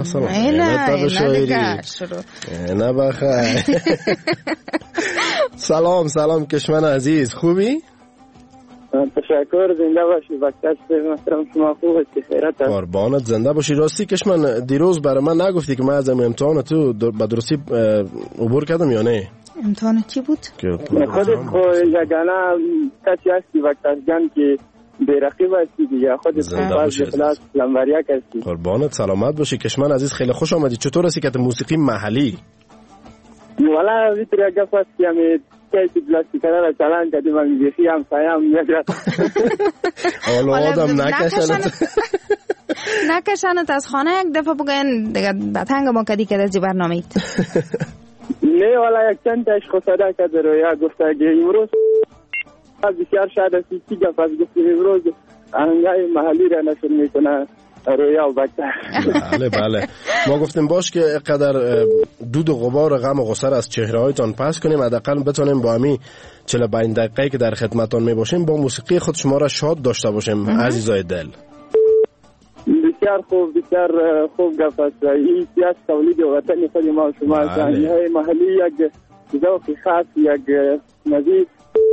نه بخیر. سلام کشمن عزیز، خوبی؟ تشکر، زنده باشی. بکتش محترم شما خوب هستی؟ خیرت هست؟ قربانت، زنده باشی. راستی کشمن دیروز برای من نگفتی که من از امتحان تو به درستی عبور کردم یا نه؟ امتحان چی بود؟ خودت یگانه کسی هستی بکتش جان که بیرقیب هستی دیگه. خودت باز کلاس لمبریک هستی. قربانت، سلامت باشی. کشمن عزیز خیلی خوش آمدی. چطور هستی که موسیقی محلی؟ والا ویتر اگه فاستی همی کسی پلاستیک را چلان کردی من میگیخی هم سایم میگرد. حالا آدم نکشنت از خانه یک دفعه بگوین دیگه بطنگ ما کدی که از برنامه ایت. نه والا یک چند تاش خساده کرده رو یا گفته اگه امروز بسیار شاید هستی چی گفت از گفتی امروز آهنگای محلی را نشر میکنه رویا و بکتر. بله بله، ما گفتیم باش که قدر دود و غبار غم و غصه از چهره هایتان پس کنیم، حداقل بتونیم با همین 45 دقیقه که در خدمتتان می باشیم با موسیقی خود شما را شاد داشته باشیم. عزیزای دل، بسیار خوب گفت است. این سیاست تولید وطن خود ما و شما های محلی یک ذوق خاص، یک نظیف.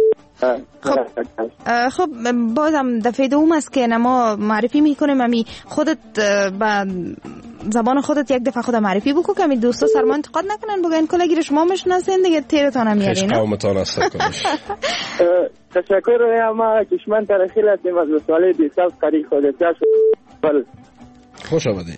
خب بازم دفعه دوم است که ما معرفی میکنیم. امی خودت با زبان خودت یک دفعه خود معرفی بکو که امی دوستا سرما انتقاد نکنن بگن کلگیر شما مشناسین دیگه تیرتان هم یارین. خیش قومتان است کنش. تشکر. ما کشمن تاریخی هستیم از سوالی دیساب کاری خودت خوش آمدی.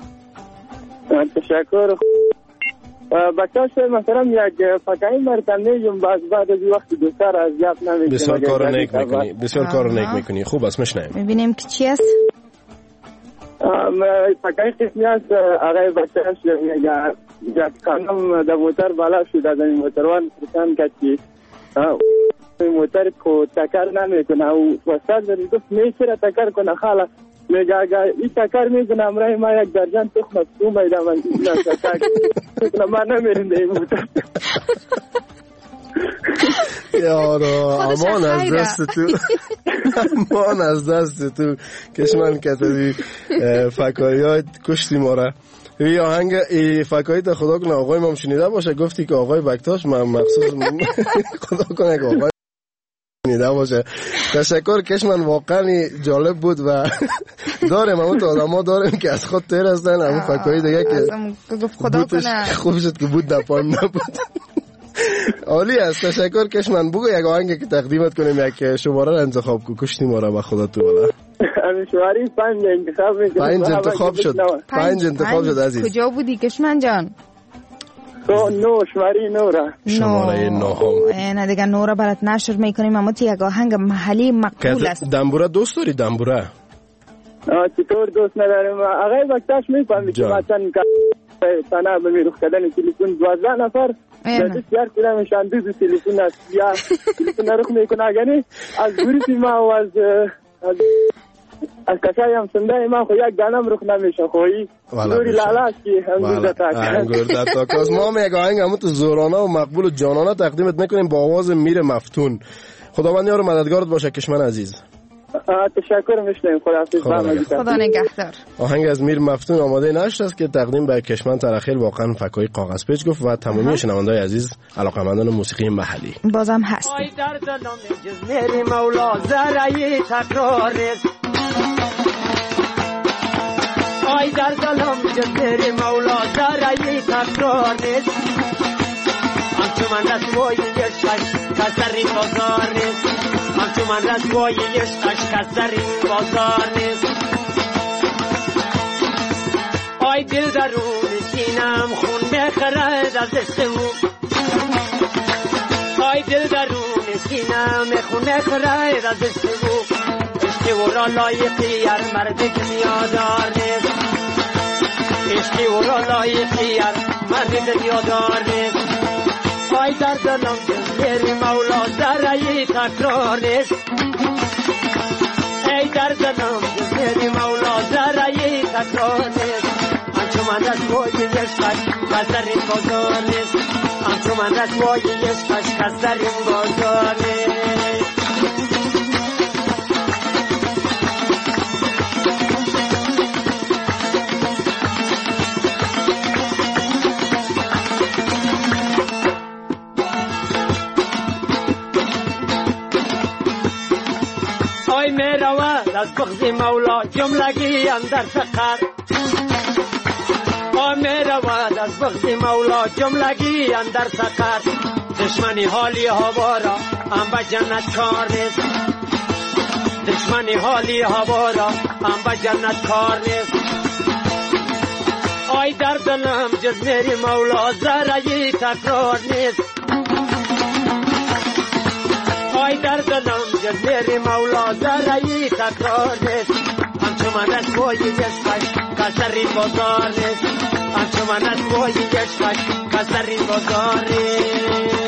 تشکر. بچه‌ها مثلا یک فکایی مرتب نیم بعد از وقت دوستار از یاب نمیکنه. بسیار کار نیک میکنی، بسیار کار نیک میکنی. خوب است، میشنیم. ببینیم که چی است. فکایی قسمی است آقای بچه‌اش یک خانم در موتر بالا شد از این موتروان پرسان کرد که موتر کو تکر نمیکنه و وسط در گفت میشه تکر کنه خاله. میگه اگر این تکر میکنه امرای ما یک درجن تخم از تو میده من تکر ما نمیرنده این موتر. یارو امان از دست تو، امان از دست تو کشمن کتبی فکایی های کشتی ما را. این آهنگ فکایی تا خدا کنه آقای ما شنیده باشه. گفتی که آقای بکتاش من مخصوص خدا کنه که آقای شنیده باشه. تشکر کشمن، واقعا جالب بود و داریم همون تا آدم ها داریم که از خود تیر هستن. همون فکایی دیگه که خدا کنه خوب شد که بود در پایم نبود. عالی است. تشکر کشمن. بگو یک آهنگ که تقدیمت کنیم، یک شماره را انتخاب کو. کشتی ما را به خدا تو والا. شماره 5 انتخاب میکنم. 5 انتخاب شد. 5 انتخاب شد عزیز. کجا بودی کشمن جان؟ شماره 9. شماره 9. نه دیگه 9 برات نشر میکنیم. اما یک آهنگ محلی مقبول است. دنبوره دوست داری؟ دنبوره چطور دوست ندارم آقای بکتاش میفهمی که مثلا تنها به میروخ کردن تلفن 12 نفر در سیار کلا میشن دو تلفن است یا تلفن رخ میکنه. یعنی از گروه ما و از کسایی هم سنده ما خو یک دانم رخ نمیشه خویی نوری لالاش که هم در تاکاز. ما هم یک آهنگ همون تو زورانه و مقبول و جانانه تقدیمت میکنیم با آواز میر مفتون. خداوند یار مددگارت باشه کشمن عزیز. تشکر. میشنیم. خدا نگهدار. آهنگ از میر مفتون آماده نشر است که تقدیم به کشمن ترخیل. واقعا فکای کاغذ پیچ گفت و تمامی شنوندای عزیز علاقه‌مندان موسیقی محلی بازم هست. آی در دلم جز میری مولا زرعی تکرار نیست. آی در دلم جز میری مولا زرعی تکرار نیست. همچو من رسوای عشقش کس در این بازار نیست. همچو من رسوای عشقش کس در این بازار نیست. آی دل درون سینم خون بخرد از عشق او. آی دل درون سینم خون بخرد از عشق او. عشق او را لایقی هر مرد دنیادار نیست. عشق او را لایقی هر مرد دنیادار نیست. آی در دلم جزیر مولا ذره‌ای تکرار نیست. ای در دلم جزیر مولا ذره‌ای تکرار نیست. همچو من رسوای عشقش کس در این بازار نیست. همچو من رسوای عشقش کس در این بازار نیست. از بغض مولا جملگی اندر سقر می رود از بغض مولا جملگی اندر سقر دشمنی حالی هوا را هم به جنت کار نیست دشمنی حالی هوا را هم به جنت کار نیست آی در دلم جز میری مولا ذره تکرار نیست آی در دلم جز میری مولا ذره تکرار نیست همچو من از بوی عشقش کسری بازار نیست همچو من از بوی عشقش کسری بازار نیست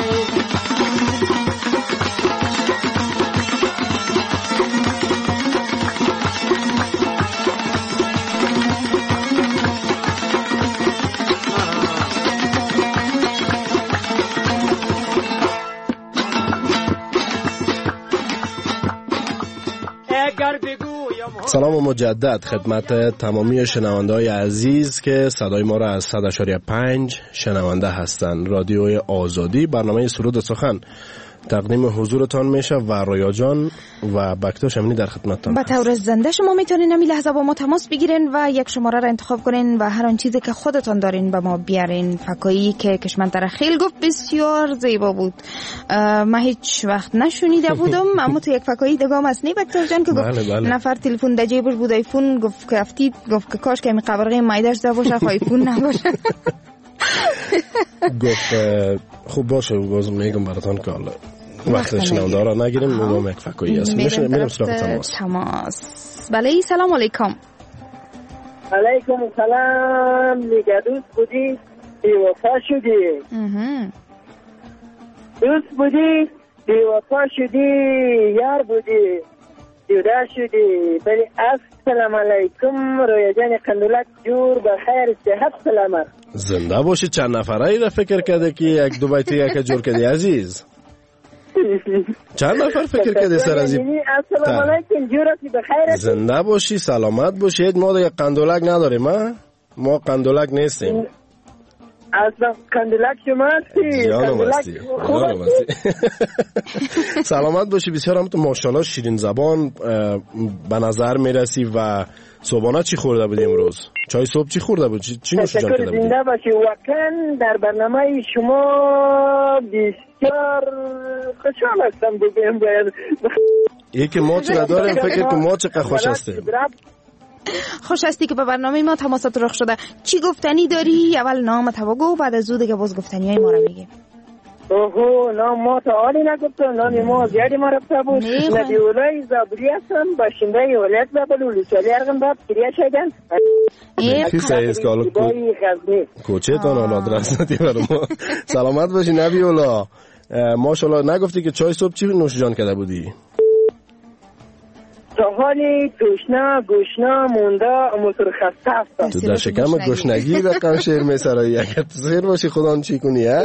سلام مجدد خدمت تمامی شنونده‌های عزیز که صدای ما را از 100.5 شنونده هستند. رادیوی آزادی برنامه سرود سخن تقدیم حضورتان میشه و رویا جان و بکتاش امینی در خدمتتان با طور زنده شما میتونین همین لحظه با ما تماس بگیرین و یک شماره را انتخاب کنین و هر آن چیزی که خودتان دارین به ما بیارین. فکایی که کشمنتر خیل گفت بسیار زیبا بود. من هیچ وقت نشنیده بودم اما تو یک فکایی دگام است نی بکتاش جان که گفت نفر تلفن در جیبش بود آیفون گفت که افتید گفت که کاش که می قبرقه مایدش ده باشه آیفون نباشه. گفت خوب باشه باز میگم براتون که حالا وقت شنونده را نگیریم میگم یک فکایی است. میرم سراغ تماس. بله سلام علیکم. علیکم سلام. میگه دوست بودی بی‌وفا شدی. دوست بودی بی‌وفا شدی یار بودی جدا شدی. ولی السلام علیکم رویا جان قندولک جور بخیر صحت سلامت. زنده باشی. چند نفره را فکر کرده که یک دو بیتی یک جور کردی عزیز؟ چند نفر فکر کرده سر از این؟ السلام علیکم جورتی بخیر. زنده باشی سلامت باشید. ما دیگه قندولک نداریم. ما قندولک نیستیم. اصلا قندولک شما هستی. جانم هستی. سلامت باشی. بسیار هم تو ماشاءالله شیرین زبان به نظر میرسی. و صبحانه چی خورده بودی امروز؟ چای صبح چی خورده بود؟ چی نوش جان کرده بودی؟ زنده باشی. واقعا در برنامه شما بسیار خوشحال هستم. بگم باید یکی ما چقدر داریم فکر که ما چقدر خوش هستیم. خوش هستی که به برنامه ما تماسات رخ شده. چی گفتنی داری؟ اول نامت بگو بعد از او دیگه باز گفتنی های ما رو بگیم. اوهو نام ما تا حالی نگفتم. نام ما زیادی ما رفته بود. نبی اولای زابری هستم باشنده ولایت زابلولی چالی ارغم باب کریه شدن کسی است که حالا کوچه تان حالا درست ندی برای ما. سلامت باشی نبی اولا. ماشاءالله نگفتی که چای صبح چی نوش جان کرده بودی؟ تا حالی توشنا گوشنا مونده موتور خسته هستم. تو در شکم گوشنگی رقم شیر می سرایی. اگر تو سیر باشی خدا چی کنی ها؟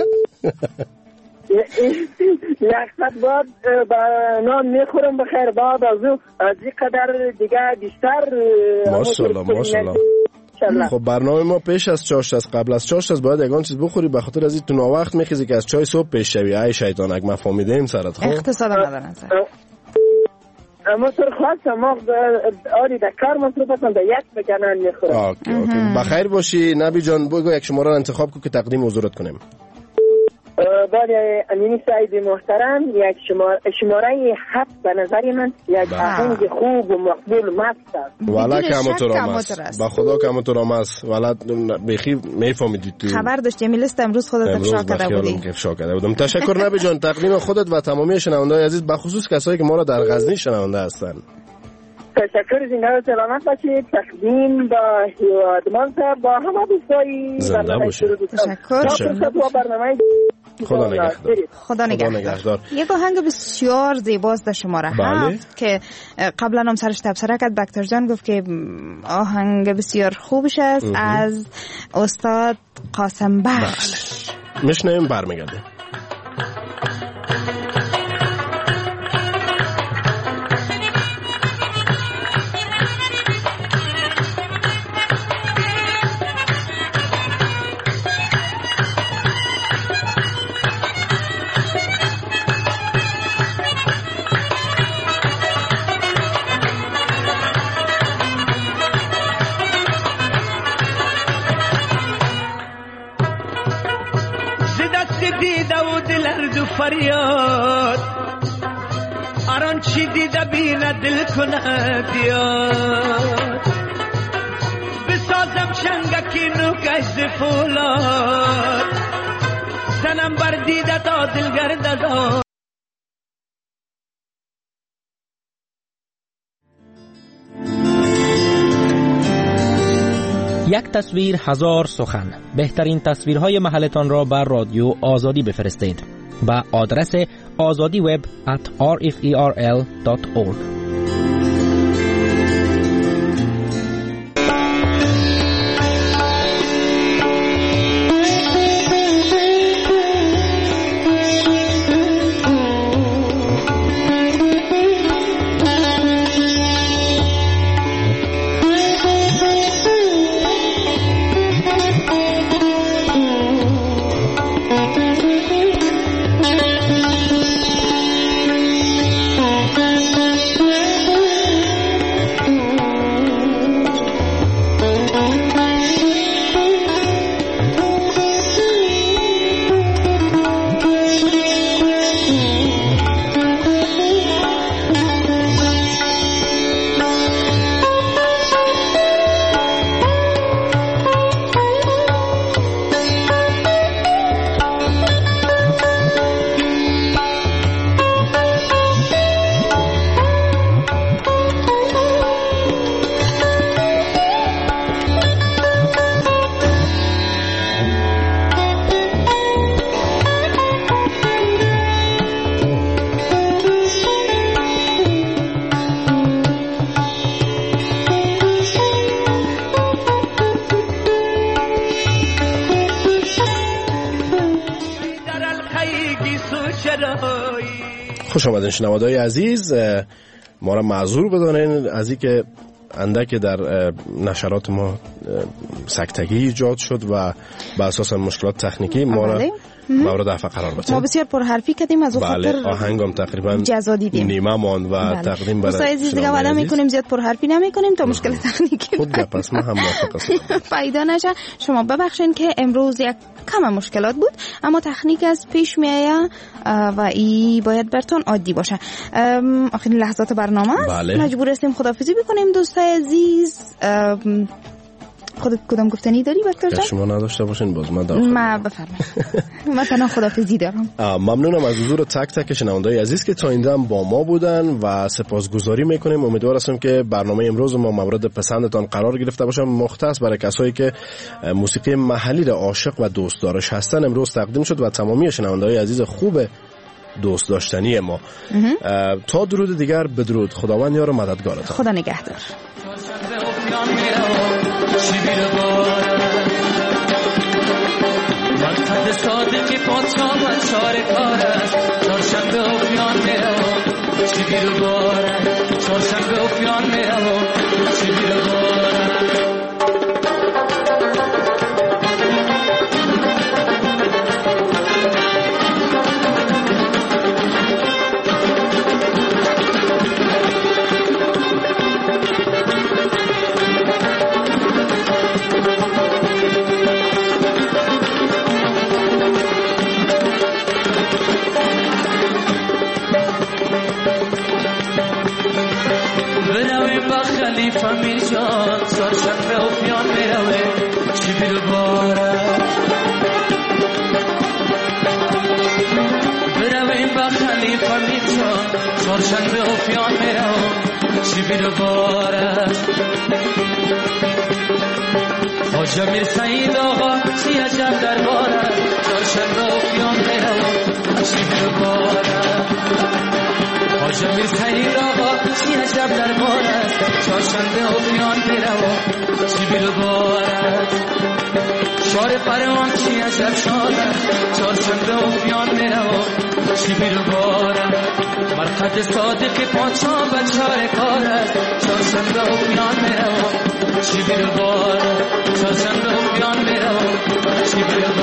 لحظت بعد نان میخورم بخیر. بعد از این قدر دیگه بیشتر ماشاءالله. خب برنامه ما پیش از چاشت است. قبل از چاشت است باید یگان چیز بخوری. به خاطر از این تو ناوقت میخیزی که از چای صبح پیش شوی. ای شیطانک ما فهمیدیم سرت. خب اقتصاد ندارن اما سر خواستم ما آری در کار مصروف هستم. در یک بکنن میخورم. بخیر باشی نبی جان. بگو یک شماره را انتخاب کن که تقدیم حضورت کنیم. بله امینی سعید محترم. یک شماره 7 به نظر من یک آهنگ خوب و مقبول مست است. والا کمترام است. با خدا کمترام است. والا بخی میفهمیدی تو خبر داشتی لیست امروز خودت افشا کرده بودی. تشکر نبی جان. تقدیم خودت و تمامی شنونده‌های عزیز به خصوص کسایی که ما را در غزنی شنونده هستند. تشکر. زنده و سلامت باشید. تقدیم با هیوادمان صاحب با همه دوستایی زنده باشید. تشکر. خدا نگهدار. یک آهنگ بسیار زیباست در شماره 7 که قبلا هم سرش تبصره کرد. بکتر جان گفت که آهنگ بسیار خوبش است. از استاد قاسم بخش. میشنویم برمیگردیم. دیده و دل دو فریاد آران چی دیده بینه دل کند یاد بسازم چنگکی نوکش فولاد زنم بر دیده تا دلگرد داد. یک تصویر هزار سخن. بهترین تصویرهای محلتان را بر رادیو آزادی بفرستید با آدرس azadiweb@rferl.org. خوش آمدین شنوندگان عزیز، ما را معذور بدانین از اینکه اندک در نشرات ما سکتگی ایجاد شد و به اساس مشکلات تکنیکی ما را مورد دفع قرار بدیم. ما بسیار پرحرفی کردیم از اون خاطر آهنگم تقریبا جزا دیدیم نیمه ماند و تقدیم برای دوستان عزیز دیگه وعده میکنیم زیاد پرحرفی نمیکنیم تا مشکل تکنیکی خود پس ما هم موافق هستم پیدا نشه. شما ببخشید که امروز یک کم مشکلات بود اما تکنیک از پیش میآید و ای باید براتون عادی باشه. آخرین لحظات برنامه مجبور هستیم خداحافظی بکنیم دوستان عزیز. خودت کدام گفتنی داری دکتر جان؟ شما نداشته باشین باز من بفرمایید. من تنها خداحافظی دارم. ممنونم از حضور تک تک شنوندگان عزیز که تا اینجا با ما بودن و سپاسگزاری میکنیم. امیدوار هستم که برنامه امروز ما مورد پسندتان قرار گرفته باشه، مختص برای کسایی که موسیقی محلی را عاشق و دوست دارش هستن امروز تقدیم شد و تمامی شنوندگان عزیز خوب دوست داشتنی ما. تا درود دیگر بدرود. خداوند یار و مددگارتان. خدا نگهدار. مقصد صادقی پادشاه و چار کار است. چهارشنبه افیان میرم چی بیرو بارم. چهارشنبه افیان میرم چی بیرو بارم. فامیر جان چهارشنبه افیان میروه چی بیرو بارم. برویم با خلیفه میر جان چهارشنبه افیان میروه چی بیرو بارم. خواجه میر سعید آقا چی عجب درباره چهارشنبه افیان میروه چی بیرو بارم. خواجه میر سعید آقا چی عجب درباره چهارشنبه افیان میروم چی بیرو بارد. شار پروان چی عجب شاده چهارشنبه افیان میروم چی بیرو بارد. مرقد صادق پادشاه و چار کارد چهارشنبه افیان میروم چی بیرو بارد. چهارشنبه افیان میروم چی بیرو بارد.